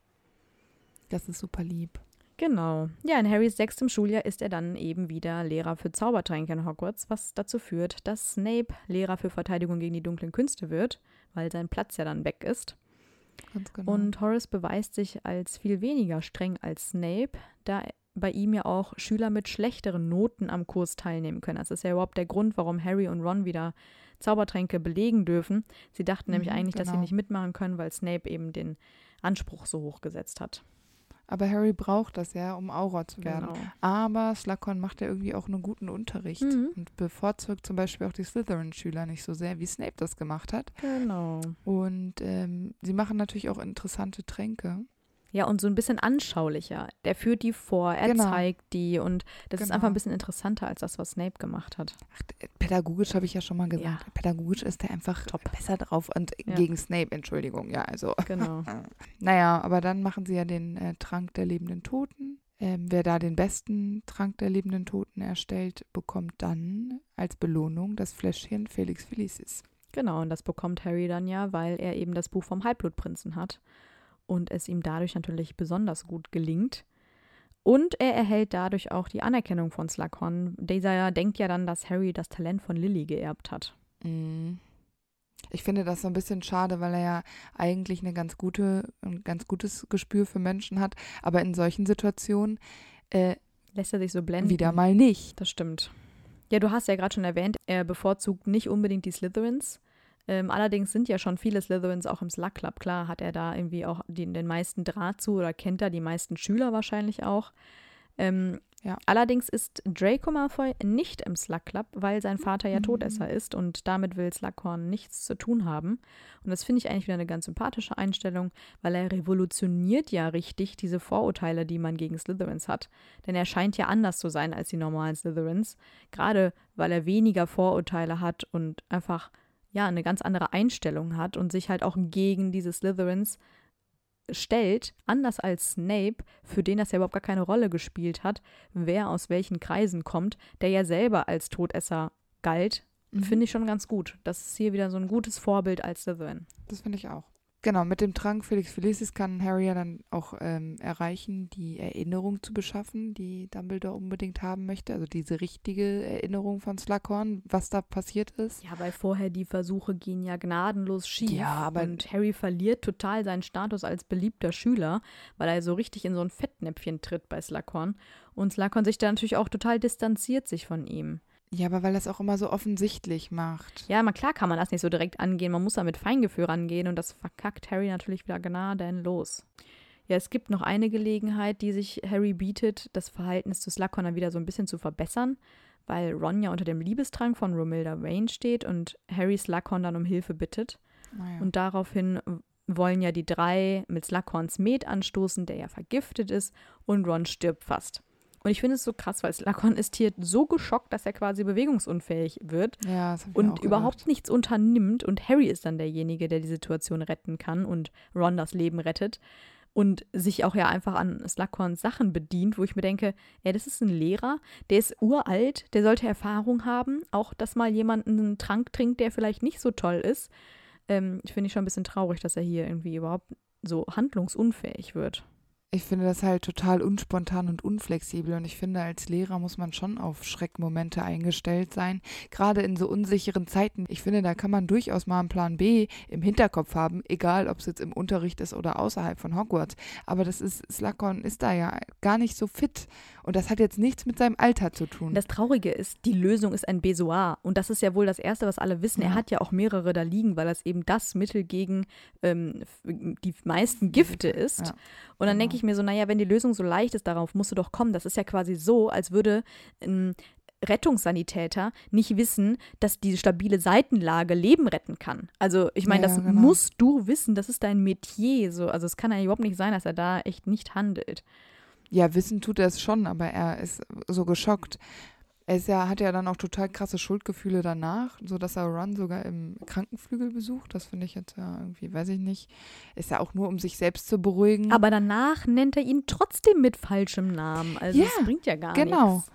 Das ist super lieb. Genau. Ja, in Harrys sechstem Schuljahr ist er dann eben wieder Lehrer für Zaubertränke in Hogwarts, was dazu führt, dass Snape Lehrer für Verteidigung gegen die dunklen Künste wird, weil sein Platz ja dann weg ist. Ganz genau. Und Horace beweist sich als viel weniger streng als Snape, da bei ihm ja auch Schüler mit schlechteren Noten am Kurs teilnehmen können. Das ist ja überhaupt der Grund, warum Harry und Ron wieder Zaubertränke belegen dürfen. Sie dachten nämlich Mhm, eigentlich, dass sie genau. nicht mitmachen können, weil Snape eben den Anspruch so hoch gesetzt hat. Aber Harry braucht das ja, um Auror zu werden. Genau. Aber Slughorn macht ja irgendwie auch einen guten Unterricht Mhm. und bevorzugt zum Beispiel auch die Slytherin-Schüler nicht so sehr, wie Snape das gemacht hat. Genau. Und ähm, sie machen natürlich auch interessante Tränke. Ja, und so ein bisschen anschaulicher. Der führt die vor, er Genau. zeigt die und das ist Genau. einfach ein bisschen interessanter als das, was Snape gemacht hat. Ach, d- pädagogisch habe ich ja schon mal gesagt. Ja. Pädagogisch ist er einfach Top. besser drauf. Und Ja. gegen Snape, Entschuldigung, ja, also. Genau. Naja, aber dann machen sie ja den äh, Trank der lebenden Toten. Ähm, wer da den besten Trank der lebenden Toten erstellt, bekommt dann als Belohnung das Fläschchen Felix Felicis. Genau, und das bekommt Harry dann ja, weil er eben das Buch vom Halbblutprinzen hat und es ihm dadurch natürlich besonders gut gelingt. Und er erhält dadurch auch die Anerkennung von Slughorn. Dieser ja denkt ja dann, dass Harry das Talent von Lily geerbt hat. Mm. Ich finde das so ein bisschen schade, weil er ja eigentlich eine ganz gute, ein ganz gutes Gespür für Menschen hat, aber in solchen Situationen äh, Lässt er sich so blenden? wieder mal nicht. Das stimmt. Ja, du hast ja gerade schon erwähnt, er bevorzugt nicht unbedingt die Slytherins. Ähm, allerdings sind ja schon viele Slytherins auch im Slug Club. Klar hat er da irgendwie auch die, den meisten Draht zu oder kennt er die meisten Schüler wahrscheinlich auch. Ähm, Ja. Allerdings ist Draco Malfoy nicht im Slug Club, weil sein Vater ja Mhm. Todesser ist und damit will Slughorn nichts zu tun haben. Und das finde ich eigentlich wieder eine ganz sympathische Einstellung, weil er revolutioniert ja richtig diese Vorurteile, die man gegen Slytherins hat. Denn er scheint ja anders zu sein als die normalen Slytherins, gerade weil er weniger Vorurteile hat und einfach ja eine ganz andere Einstellung hat und sich halt auch gegen diese Slytherins stellt, anders als Snape, für den das ja überhaupt gar keine Rolle gespielt hat, wer aus welchen Kreisen kommt, der ja selber als Todesser galt, Mhm. finde ich schon ganz gut. Das ist hier wieder so ein gutes Vorbild als Slytherin. Das finde ich auch. Genau, mit dem Trank Felix Felicis kann Harry ja dann auch ähm, erreichen, die Erinnerung zu beschaffen, die Dumbledore unbedingt haben möchte. Also diese richtige Erinnerung von Slughorn, was da passiert ist. Ja, weil vorher die Versuche gehen ja gnadenlos schief. Ja, aber- und Harry verliert total seinen Status als beliebter Schüler, weil er so richtig in so ein Fettnäpfchen tritt bei Slughorn. Und Slughorn sich da natürlich auch total distanziert sich von ihm. Ja, aber weil das auch immer so offensichtlich macht. Ja, mal klar kann man das nicht so direkt angehen. Man muss da mit Feingefühl rangehen und das verkackt Harry natürlich wieder gnadenlos. Ja, es gibt noch eine Gelegenheit, die sich Harry bietet, das Verhältnis zu Slughorn dann wieder so ein bisschen zu verbessern, weil Ron ja unter dem Liebestrank von Romilda Vane steht und Harry Slughorn dann um Hilfe bittet. Naja. Und daraufhin wollen ja die drei mit Slughorns Met anstoßen, der ja vergiftet ist, und Ron stirbt fast. Und ich finde es so krass, weil Slughorn ist hier so geschockt, dass er quasi bewegungsunfähig wird Ja, das hab ich mir und auch überhaupt gedacht. nichts unternimmt. Und Harry ist dann derjenige, der die Situation retten kann und Ron das Leben rettet. Und sich auch ja einfach an Slughorns Sachen bedient, wo ich mir denke, ey, das ist ein Lehrer, der ist uralt, der sollte Erfahrung haben, auch dass mal jemand einen Trank trinkt, der vielleicht nicht so toll ist. Ähm, ich finde ich schon ein bisschen traurig, dass er hier irgendwie überhaupt so handlungsunfähig wird. Ich finde das halt total unspontan und unflexibel und ich finde, als Lehrer muss man schon auf Schreckmomente eingestellt sein, gerade in so unsicheren Zeiten. Ich finde, da kann man durchaus mal einen Plan B im Hinterkopf haben, egal ob es jetzt im Unterricht ist oder außerhalb von Hogwarts. Aber das ist, Slughorn ist da ja gar nicht so fit und das hat jetzt nichts mit seinem Alter zu tun. Das Traurige ist, die Lösung ist ein Besoar und das ist ja wohl das Erste, was alle wissen. Ja. Er hat ja auch mehrere da liegen, weil das eben das Mittel gegen ähm, die meisten Gifte ist. Ja. Und dann Genau. denke ich mir so, naja, wenn die Lösung so leicht ist, darauf musst du doch kommen. Das ist ja quasi so, als würde ein Rettungssanitäter nicht wissen, dass diese stabile Seitenlage Leben retten kann. Also ich meine, Ja, das genau. musst du wissen, das ist dein Metier. So. Also es kann ja überhaupt nicht sein, dass er da echt nicht handelt. Ja, wissen tut er es schon, aber er ist so geschockt. Er ist ja, hat ja dann auch total krasse Schuldgefühle danach, sodass er Ron sogar im Krankenflügel besucht. Das finde ich jetzt ja irgendwie, weiß ich nicht. Ist ja auch nur, um sich selbst zu beruhigen. Aber danach nennt er ihn trotzdem mit falschem Namen. Also Ja, das bringt ja gar genau. nichts.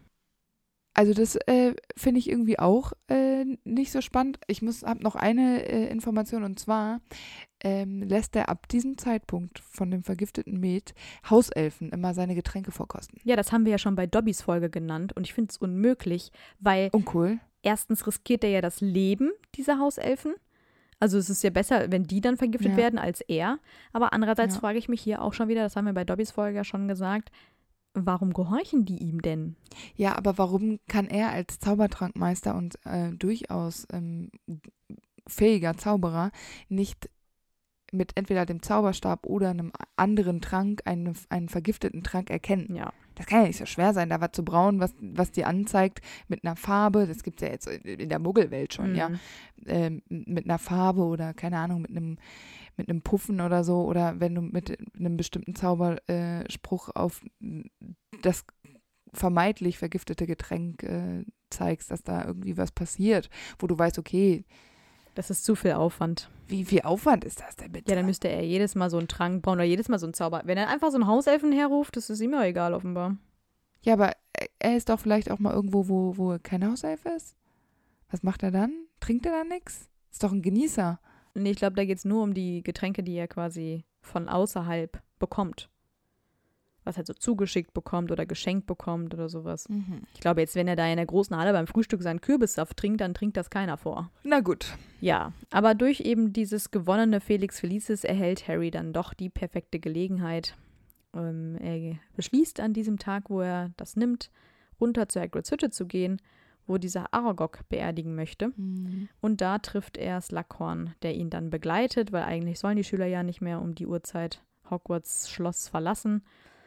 Also das äh, finde ich irgendwie auch äh, nicht so spannend. Ich muss habe noch eine äh, Information und zwar ähm, lässt er ab diesem Zeitpunkt von dem vergifteten Met Hauselfen immer seine Getränke vorkosten. Ja, das haben wir ja schon bei Dobbys Folge genannt und ich finde es unmöglich, weil Uncool. erstens riskiert er ja das Leben dieser Hauselfen. Also es ist ja besser, wenn die dann vergiftet Ja. werden, als er. Aber andererseits Ja. frage ich mich hier auch schon wieder, das haben wir bei Dobbys Folge ja schon gesagt, warum gehorchen die ihm denn? Ja, aber warum kann er als Zaubertrankmeister und äh, durchaus ähm, fähiger Zauberer nicht mit entweder dem Zauberstab oder einem anderen Trank, einen, einen vergifteten Trank erkennen? Ja. Das kann ja nicht so schwer sein, da was zu brauen, was, was dir anzeigt mit einer Farbe. Das gibt es ja jetzt in der Muggelwelt schon, Mhm. ja. Ähm, mit einer Farbe oder, keine Ahnung, mit einem mit einem Puffen oder so. Oder wenn du mit einem bestimmten Zauberspruch äh, auf das vermeintlich vergiftete Getränk äh, zeigst, dass da irgendwie was passiert, wo du weißt, okay, Das ist zu viel Aufwand. wie viel Aufwand ist das denn bitte? Ja, dann müsste er jedes Mal so einen Trank brauen oder jedes Mal so einen Zauber. Wenn er einfach so einen Hauselfen herruft, das ist ihm ja egal offenbar. Ja, aber er ist doch vielleicht auch mal irgendwo, wo, wo kein Hauself ist. Was macht er dann? Trinkt er dann nichts? Ist doch ein Genießer. Nee, ich glaube, da geht es nur um die Getränke, die er quasi von außerhalb bekommt. Was er so zugeschickt bekommt oder geschenkt bekommt oder sowas. Ich glaube, jetzt, wenn er da in der großen Halle beim Frühstück seinen Kürbissaft trinkt, dann trinkt das keiner vor. Na gut. Ja, aber durch eben dieses gewonnene Felix Felicis erhält Harry dann doch die perfekte Gelegenheit. Ähm, er beschließt an diesem Tag, wo er das nimmt, runter zur Hagrids Hütte zu gehen, wo dieser Aragog beerdigen möchte. Mhm. Und da trifft er Slughorn, der ihn dann begleitet, weil eigentlich sollen die Schüler ja nicht mehr um die Uhrzeit Hogwarts Schloss verlassen.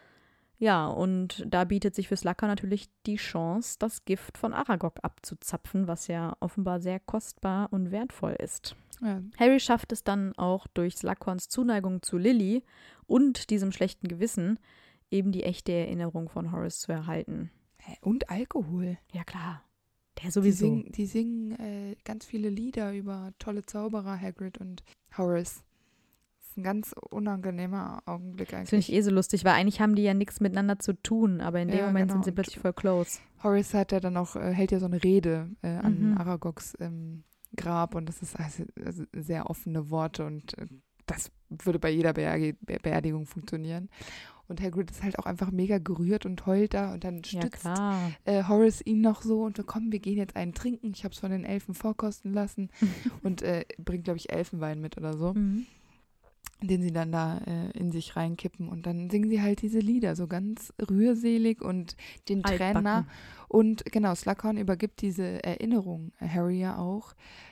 Ja, und da bietet sich für Slughorn natürlich die Chance, das Gift von Aragog abzuzapfen, was ja offenbar sehr kostbar und wertvoll ist. Ja. Harry schafft es dann auch durch Slughorns Zuneigung zu Lily und diesem schlechten Gewissen, eben die echte Erinnerung von Horace zu erhalten. Und Alkohol. Ja, klar. Der Die sowieso. singen, die singen äh, ganz viele Lieder über tolle Zauberer, Hagrid und Horace. Das ist ein ganz unangenehmer Augenblick Das finde ich eigentlich. eh so lustig, weil eigentlich haben die ja nichts miteinander zu tun, aber in dem Ja, Moment genau. sind sie Und plötzlich voll close. Horace hat ja dann auch, äh, hält ja so eine Rede äh, an Mhm. Aragogs ähm, Grab und das ist also, also sehr offene Worte und äh, das würde bei jeder Beerdi- Be Beerdigung funktionieren. Und Hagrid ist halt auch einfach mega gerührt und heult da und dann Ja, stützt klar. äh, Horace ihn noch so und so, komm, wir gehen jetzt einen trinken. Ich habe es von den Elfen vorkosten lassen und äh, bringt, glaube ich, Elfenwein mit oder so, Mhm. den sie dann da äh, in sich reinkippen und dann singen sie halt diese Lieder, so ganz rührselig und den Tränen nah. Altbacken. Und genau, Slughorn übergibt diese Erinnerung, äh, Harry ja auch,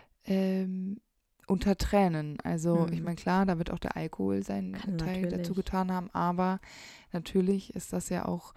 ähm, unter Tränen. Also Mhm. ich meine, klar, da wird auch der Alkohol seinen Kann Teil natürlich. dazu getan haben, aber natürlich ist das ja auch,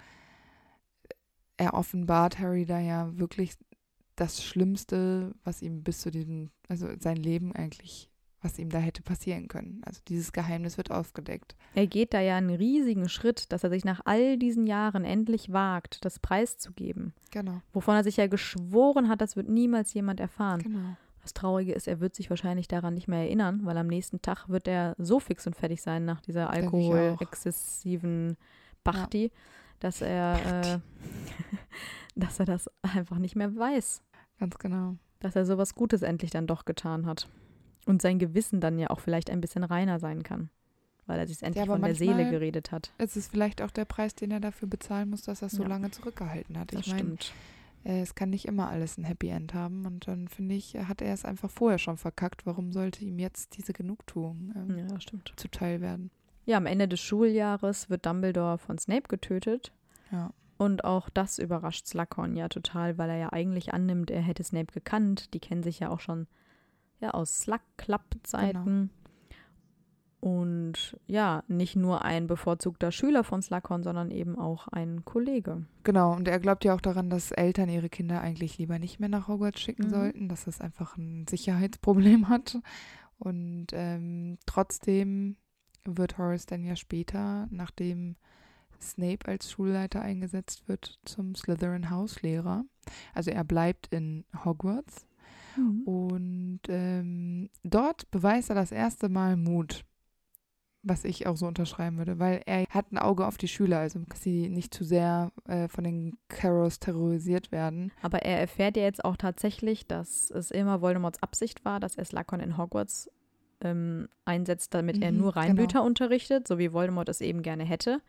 er offenbart Harry da ja wirklich das Schlimmste, was ihm bis zu diesem, also sein Leben eigentlich, was ihm da hätte passieren können. Also dieses Geheimnis wird aufgedeckt. Er geht da ja einen riesigen Schritt, dass er sich nach all diesen Jahren endlich wagt, das preiszugeben. Genau. Wovon er sich ja geschworen hat, das wird niemals jemand erfahren. Genau. Das Traurige ist, er wird sich wahrscheinlich daran nicht mehr erinnern, weil am nächsten Tag wird er so fix und fertig sein nach dieser alkoholexzessiven Party, ja. dass er äh, dass er das einfach nicht mehr weiß. Ganz genau. Dass er sowas Gutes endlich dann doch getan hat. Und sein Gewissen dann ja auch vielleicht ein bisschen reiner sein kann. Weil er sich endlich ja, von der Seele geredet hat. Es ist vielleicht auch der Preis, den er dafür bezahlen muss, dass er es so ja. lange zurückgehalten hat. Das ich meine, äh, es kann nicht immer alles ein Happy End haben. Und dann finde ich, hat er es einfach vorher schon verkackt. Warum sollte ihm jetzt diese Genugtuung ähm, ja, stimmt. zuteil werden? Ja, am Ende des Schuljahres wird Dumbledore von Snape getötet. Ja. Und auch das überrascht Slughorn ja total, weil er ja eigentlich annimmt, er hätte Snape gekannt. Die kennen sich ja auch schon ja, aus Slug-Club-Zeiten. Genau. Und ja, nicht nur ein bevorzugter Schüler von Slughorn, sondern eben auch ein Kollege. Genau, und er glaubt ja auch daran, dass Eltern ihre Kinder eigentlich lieber nicht mehr nach Hogwarts schicken mhm. sollten, dass das einfach ein Sicherheitsproblem hat. Und ähm, trotzdem wird Horace dann ja später, nachdem Snape als Schulleiter eingesetzt wird, zum Slytherin-Hauslehrer. Also er bleibt in Hogwarts. Mhm. Und ähm, dort beweist er das erste Mal Mut, was ich auch so unterschreiben würde, weil er hat ein Auge auf die Schüler, also dass sie nicht zu sehr äh, von den Carrows terrorisiert werden. Aber er erfährt ja jetzt auch tatsächlich, dass es immer Voldemorts Absicht war, dass er Slughorn in Hogwarts ähm, einsetzt, damit mhm, er nur Reinblüter genau. unterrichtet, so wie Voldemort es eben gerne hätte.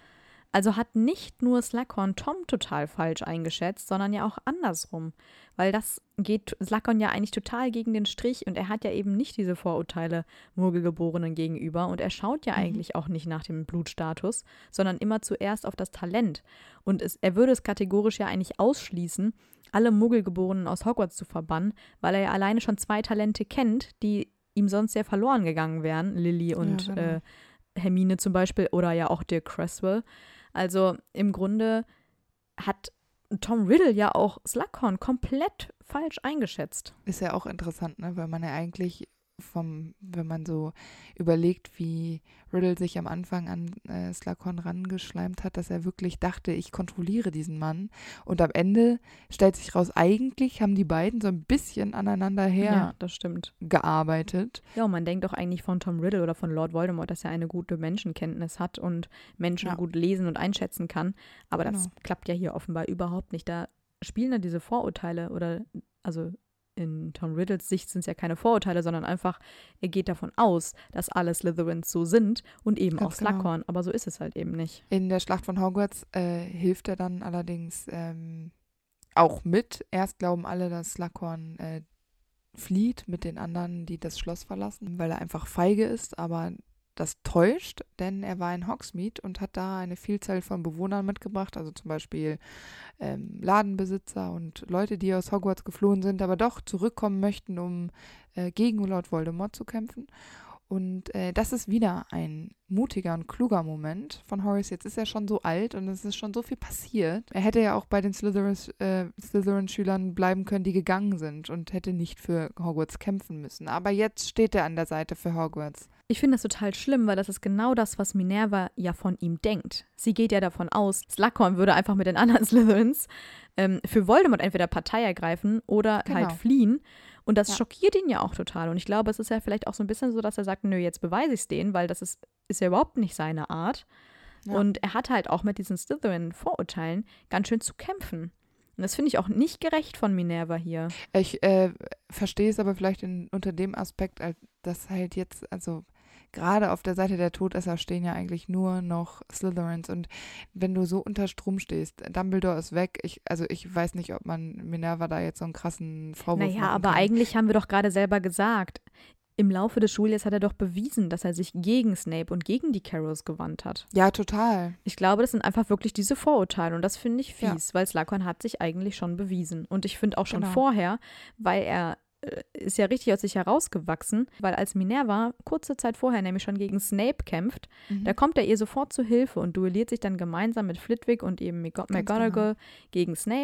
Also hat nicht nur Slughorn Tom total falsch eingeschätzt, sondern ja auch andersrum. Weil das geht Slughorn ja eigentlich total gegen den Strich und er hat ja eben nicht diese Vorurteile Muggelgeborenen gegenüber und er schaut ja mhm. eigentlich auch nicht nach dem Blutstatus, sondern immer zuerst auf das Talent. Und es, er würde es kategorisch ja eigentlich ausschließen, alle Muggelgeborenen aus Hogwarts zu verbannen, weil er ja alleine schon zwei Talente kennt, die ihm sonst ja verloren gegangen wären, Lily und ja, genau. äh, Hermine zum Beispiel oder ja auch Dirk Creswell. Also im Grunde hat Tom Riddle ja auch Slughorn komplett falsch eingeschätzt. Ist ja auch interessant, ne? Weil man ja eigentlich vom, wenn man so überlegt, wie Riddle sich am Anfang an äh, Slughorn rangeschleimt hat, dass er wirklich dachte, ich kontrolliere diesen Mann. Und am Ende stellt sich raus, eigentlich haben die beiden so ein bisschen aneinander her ja, das stimmt. gearbeitet. Ja, und man denkt auch eigentlich von Tom Riddle oder von Lord Voldemort, dass er eine gute Menschenkenntnis hat und Menschen ja. gut lesen und einschätzen kann. Aber genau. das klappt ja hier offenbar überhaupt nicht. Da spielen dann diese Vorurteile oder, also in Tom Riddles Sicht sind es ja keine Vorurteile, sondern einfach, er geht davon aus, dass alle Slytherins so sind und eben Ganz auch Slughorn. Genau. Aber so ist es halt eben nicht. In der Schlacht von Hogwarts äh, hilft er dann allerdings ähm, auch mit. Erst glauben alle, dass Slughorn äh, flieht mit den anderen, die das Schloss verlassen, weil er einfach feige ist, aber das täuscht, denn er war in Hogsmeade und hat da eine Vielzahl von Bewohnern mitgebracht, also zum Beispiel ähm, Ladenbesitzer und Leute, die aus Hogwarts geflohen sind, aber doch zurückkommen möchten, um äh, gegen Lord Voldemort zu kämpfen. Und äh, das ist wieder ein mutiger und kluger Moment von Horace. Jetzt ist er schon so alt und es ist schon so viel passiert. Er hätte ja auch bei den Slytherins, äh, Slytherin-Schülern bleiben können, die gegangen sind und hätte nicht für Hogwarts kämpfen müssen. Aber jetzt steht er an der Seite für Hogwarts. Ich finde das total schlimm, weil das ist genau das, was Minerva ja von ihm denkt. Sie geht ja davon aus, Slughorn würde einfach mit den anderen Slytherins ähm, für Voldemort entweder Partei ergreifen oder genau. halt fliehen. Und das ja. schockiert ihn ja auch total. Und ich glaube, es ist ja vielleicht auch so ein bisschen so, dass er sagt, nö, jetzt beweise ich es denen, weil das ist, ist ja überhaupt nicht seine Art. Ja. Und er hat halt auch mit diesen Slytherin-Vorurteilen ganz schön zu kämpfen. Und das finde ich auch nicht gerecht von Minerva hier. Ich äh, verstehe es aber vielleicht in, unter dem Aspekt, dass halt jetzt, also gerade auf der Seite der Todesser stehen ja eigentlich nur noch Slytherins. Und wenn du so unter Strom stehst, Dumbledore ist weg. Ich, also ich weiß nicht, ob man Minerva da jetzt so einen krassen Vorwurf Naja, machen aber kann. eigentlich haben wir doch gerade selber gesagt, im Laufe des Schuljahres hat er doch bewiesen, dass er sich gegen Snape und gegen die Carrows gewandt hat. Ja, total. Ich glaube, das sind einfach wirklich diese Vorurteile und das finde ich fies, ja. weil Slughorn hat sich eigentlich schon bewiesen. Und ich finde auch schon genau. vorher, weil er ist ja richtig aus sich herausgewachsen, weil als Minerva kurze Zeit vorher nämlich schon gegen Snape kämpft, mhm. da kommt er ihr sofort zu Hilfe und duelliert sich dann gemeinsam mit Flitwick und eben McGonagall genau. gegen Snape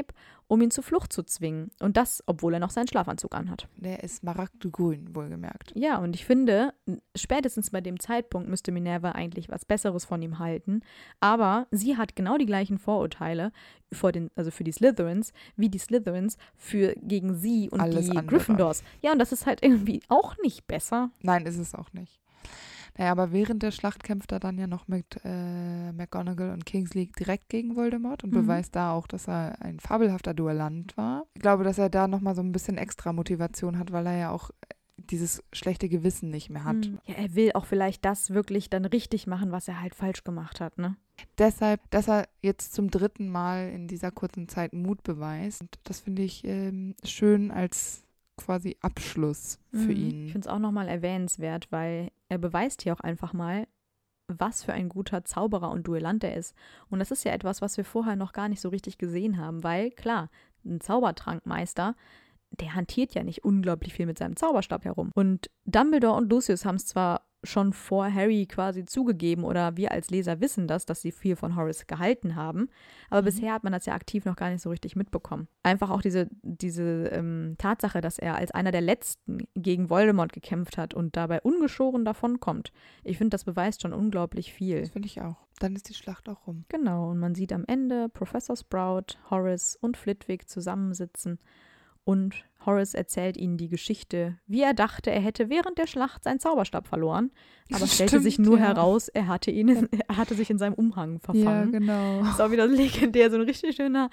um ihn zur Flucht zu zwingen. Und das, obwohl er noch seinen Schlafanzug anhat. Der ist smaragdgrün, wohlgemerkt. Ja, und ich finde, spätestens bei dem Zeitpunkt müsste Minerva eigentlich was Besseres von ihm halten. Aber sie hat genau die gleichen Vorurteile vor den, also für die Slytherins, wie die Slytherins für gegen sie und Alles die andere. Gryffindors. Ja, und das ist halt irgendwie auch nicht besser. Nein, ist es auch nicht. Naja, aber während der Schlacht kämpft er dann ja noch mit äh, McGonagall und Kingsley direkt gegen Voldemort und Mhm. beweist da auch, dass er ein fabelhafter Duellant war. Ich glaube, dass er da nochmal so ein bisschen extra Motivation hat, weil er ja auch dieses schlechte Gewissen nicht mehr hat. Hm. Ja, er will auch vielleicht das wirklich dann richtig machen, was er halt falsch gemacht hat, ne? Deshalb, dass er jetzt zum dritten Mal in dieser kurzen Zeit Mut beweist. Und das finde ich ähm, schön als quasi Abschluss für Mhm. ihn. Ich finde es auch nochmal erwähnenswert, weil er beweist hier auch einfach mal, was für ein guter Zauberer und Duellant er ist. Und das ist ja etwas, was wir vorher noch gar nicht so richtig gesehen haben, weil klar, ein Zaubertrankmeister, der hantiert ja nicht unglaublich viel mit seinem Zauberstab herum. Und Dumbledore und Lucius haben es zwar schon vor Harry quasi zugegeben oder wir als Leser wissen das, dass sie viel von Horace gehalten haben, aber Mhm. bisher hat man das ja aktiv noch gar nicht so richtig mitbekommen. Einfach auch diese, diese ähm, Tatsache, dass er als einer der Letzten gegen Voldemort gekämpft hat und dabei ungeschoren davonkommt. Ich finde, das beweist schon unglaublich viel. Das finde ich auch. Dann ist die Schlacht auch rum. Genau, und man sieht am Ende Professor Sprout, Horace und Flitwick zusammensitzen und Horace erzählt ihnen die Geschichte, wie er dachte, er hätte während der Schlacht seinen Zauberstab verloren, aber Das stellte stimmt, sich nur ja. heraus, er hatte ihn, in, er hatte sich in seinem Umhang Ja, verfangen. genau. Das ist auch wieder legendär, so ein richtig schöner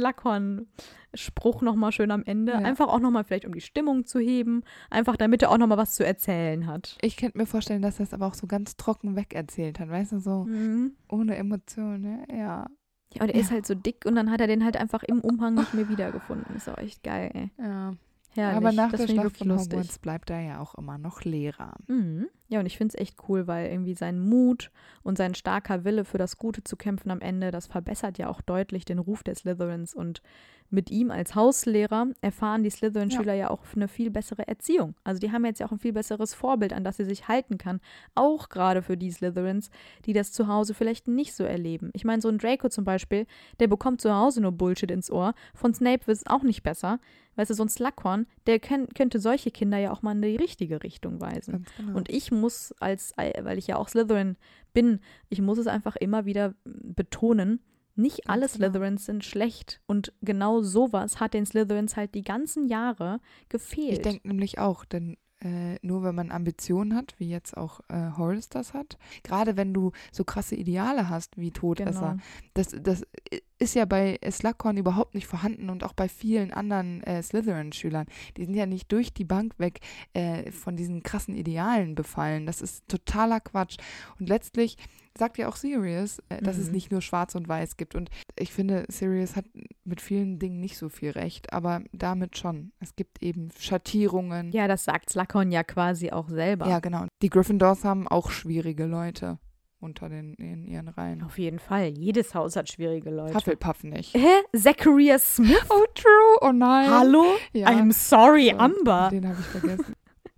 Slughorn-Spruch nochmal schön am Ende. Ja. Einfach auch nochmal vielleicht, um die Stimmung zu heben, einfach damit er auch nochmal was zu erzählen hat. Ich könnte mir vorstellen, dass er es aber auch so ganz trocken wegerzählt hat, weißt du, so Mhm. ohne Emotionen, ne? Ja. Ja, und er Ja. ist halt so dick und dann hat er den halt einfach im Umhang nicht mehr wiedergefunden. Ist auch echt geil, ey. Ja. Herrlich. Aber nach das der finde ich Schlacht wirklich von lustig. Hogwarts bleibt er ja auch immer noch Lehrer. Mhm. Ja, und ich finde es echt cool, weil irgendwie sein Mut und sein starker Wille für das Gute zu kämpfen am Ende, das verbessert ja auch deutlich den Ruf der Slytherins. Und mit ihm als Hauslehrer erfahren die Slytherin-Schüler ja. ja auch eine viel bessere Erziehung. Also die haben jetzt ja auch ein viel besseres Vorbild, an das sie sich halten kann. Auch gerade für die Slytherins, die das zu Hause vielleicht nicht so erleben. Ich meine, so ein Draco zum Beispiel, der bekommt zu Hause nur Bullshit ins Ohr. Von Snape wird es auch nicht besser. Weißt du, so ein Slughorn, der kann, könnte solche Kinder ja auch mal in die richtige Richtung weisen. Ganz genau. Und ich muss als, weil ich ja auch Slytherin bin, ich muss es einfach immer wieder betonen, nicht Ganz alle genau. Slytherins sind schlecht. Und genau sowas hat den Slytherins halt die ganzen Jahre gefehlt. Ich denke nämlich auch, denn äh, nur wenn man Ambitionen hat, wie jetzt auch äh, Horace das hat, gerade wenn du so krasse Ideale hast wie Todesser, Genau. das, das ist ja bei Slughorn überhaupt nicht vorhanden und auch bei vielen anderen äh, Slytherin-Schülern. Die sind ja nicht durch die Bank weg äh, von diesen krassen Idealen befallen. Das ist totaler Quatsch. Und letztlich sagt ja auch Sirius, äh, dass Mhm. es nicht nur schwarz und weiß gibt. Und ich finde, Sirius hat mit vielen Dingen nicht so viel recht, aber damit schon. Es gibt eben Schattierungen. Ja, das sagt Slughorn ja quasi auch selber. Ja, genau. Die Gryffindors haben auch schwierige Leute unter den, in ihren Reihen. Auf jeden Fall. Jedes Haus hat schwierige Leute. Hufflepuff nicht. Hä? Zacharias Smith? Oh, true. Oh nein. Hallo? Ja. I'm sorry, So, Amber. Den habe ich vergessen.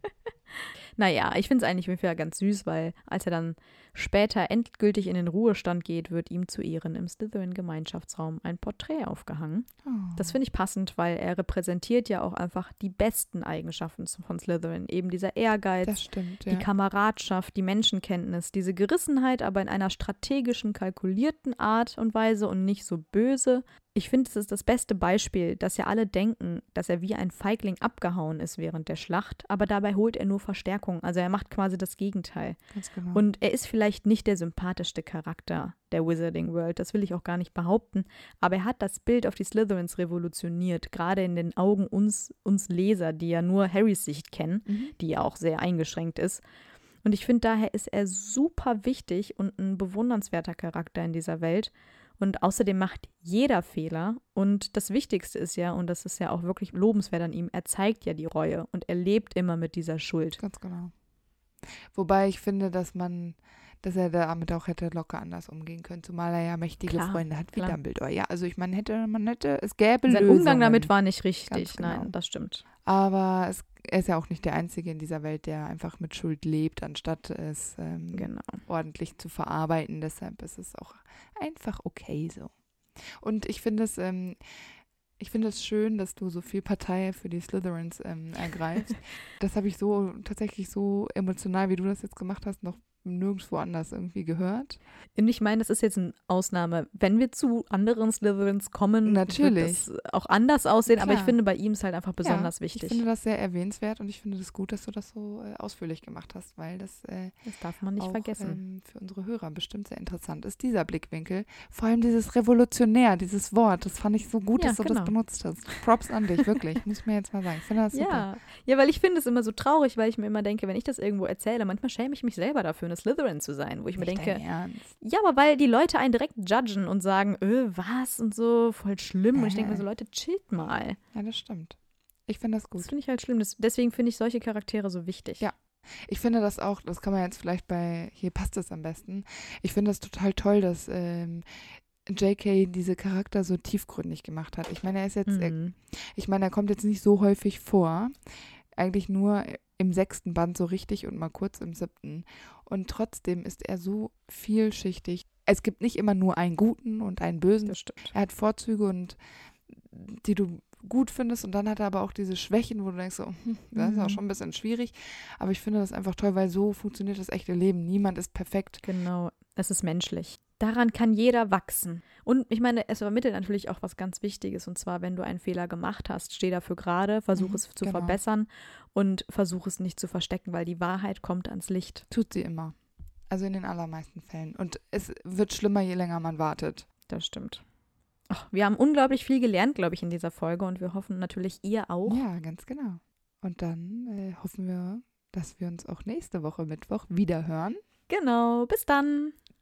Naja, ich finde es eigentlich wieder ganz süß, weil als er dann später endgültig in den Ruhestand geht, wird ihm zu Ehren im Slytherin-Gemeinschaftsraum ein Porträt aufgehangen. Oh. Das finde ich passend, weil er repräsentiert ja auch einfach die besten Eigenschaften von Slytherin. Eben dieser Ehrgeiz, Das stimmt, die ja. Kameradschaft, die Menschenkenntnis, diese Gerissenheit, aber in einer strategischen, kalkulierten Art und Weise und nicht so böse. Ich finde, es ist das beste Beispiel, dass ja alle denken, dass er wie ein Feigling abgehauen ist während der Schlacht, aber dabei holt er nur Verstärkung. Also er macht quasi das Gegenteil. Ganz genau. Und er ist vielleicht nicht der sympathischste Charakter der Wizarding World, das will ich auch gar nicht behaupten, aber er hat das Bild auf die Slytherins revolutioniert, gerade in den Augen uns, uns Leser, die ja nur Harrys Sicht kennen, Mhm. die ja auch sehr eingeschränkt ist. Und ich finde, daher ist er super wichtig und ein bewundernswerter Charakter in dieser Welt. Und außerdem macht jeder Fehler. Und das Wichtigste ist ja, und das ist ja auch wirklich lobenswert an ihm, er zeigt ja die Reue und er lebt immer mit dieser Schuld. Ganz genau. Wobei ich finde, dass man, dass er damit auch hätte locker anders umgehen können, zumal er ja mächtige Klar, Freunde hat wie klar. Dumbledore. Ja, also ich meine, hätte, man hätte, es gäbe Sein Lösungen. Umgang damit war nicht richtig. Ganz genau. Nein, das stimmt. Aber es, er ist ja auch nicht der Einzige in dieser Welt, der einfach mit Schuld lebt, anstatt es ähm, Genau. ordentlich zu verarbeiten. Deshalb ist es auch einfach okay so. Und ich finde es, ähm, Ich finde es schön, dass du so viel Partei für die Slytherins ähm, ergreifst. Das habe ich so tatsächlich so emotional, wie du das jetzt gemacht hast, noch nirgendwo anders irgendwie gehört. Und ich meine, das ist jetzt eine Ausnahme. Wenn wir zu anderen Slytherins kommen, Natürlich. wird das auch anders aussehen. Klar. Aber ich finde, bei ihm ist halt einfach besonders ja, wichtig. Ich finde das sehr erwähnenswert und ich finde das gut, dass du das so äh, ausführlich gemacht hast, weil das, äh, das darf man nicht auch, vergessen. Ähm, für unsere Hörer bestimmt sehr interessant ist, dieser Blickwinkel. Vor allem dieses revolutionär, dieses Wort, das fand ich so gut, Ja, dass du genau. das benutzt hast. Props an dich, wirklich, muss ich mir jetzt mal sagen. Ich finde das super. Ja. ja, weil ich finde es immer so traurig, weil ich mir immer denke, wenn ich das irgendwo erzähle, manchmal schäme ich mich selber dafür, eine Slytherin zu sein, wo ich mir Nicht denke, dein Ernst. ja, aber weil die Leute einen direkt judgen und sagen, öh, was und so, voll schlimm. Und ich denke mir so, Leute, chillt mal. Ja, das stimmt. Ich finde das gut. Das finde ich halt schlimm. Das, deswegen finde ich solche Charaktere so wichtig. Ja. Ich finde das auch, das kann man jetzt vielleicht bei, hier passt es am besten, ich finde das total toll, dass ähm, J K diese Charakter so tiefgründig gemacht hat. Ich meine, er ist jetzt, Mhm. er, ich meine, er kommt jetzt nicht so häufig vor, eigentlich nur im sechsten Band so richtig und mal kurz im siebten. Und trotzdem ist er so vielschichtig. Es gibt nicht immer nur einen Guten und einen Bösen. Das stimmt. Er hat Vorzüge und die du gut findest und dann hat er aber auch diese Schwächen, wo du denkst, so, hm, das ist auch Mhm. schon ein bisschen schwierig. Aber ich finde das einfach toll, weil so funktioniert das echte Leben. Niemand ist perfekt. Genau, es ist menschlich. Daran kann jeder wachsen. Und ich meine, es vermittelt natürlich auch was ganz Wichtiges. Und zwar, wenn du einen Fehler gemacht hast, steh dafür gerade, versuch Mhm, es zu genau. verbessern und versuch es nicht zu verstecken, weil die Wahrheit kommt ans Licht. Tut sie immer. Also in den allermeisten Fällen. Und es wird schlimmer, je länger man wartet. Das stimmt. Ach, wir haben unglaublich viel gelernt, glaube ich, in dieser Folge und wir hoffen natürlich, ihr auch. Ja, ganz genau. Und dann äh, hoffen wir, dass wir uns auch nächste Woche Mittwoch wieder hören. Genau, bis dann.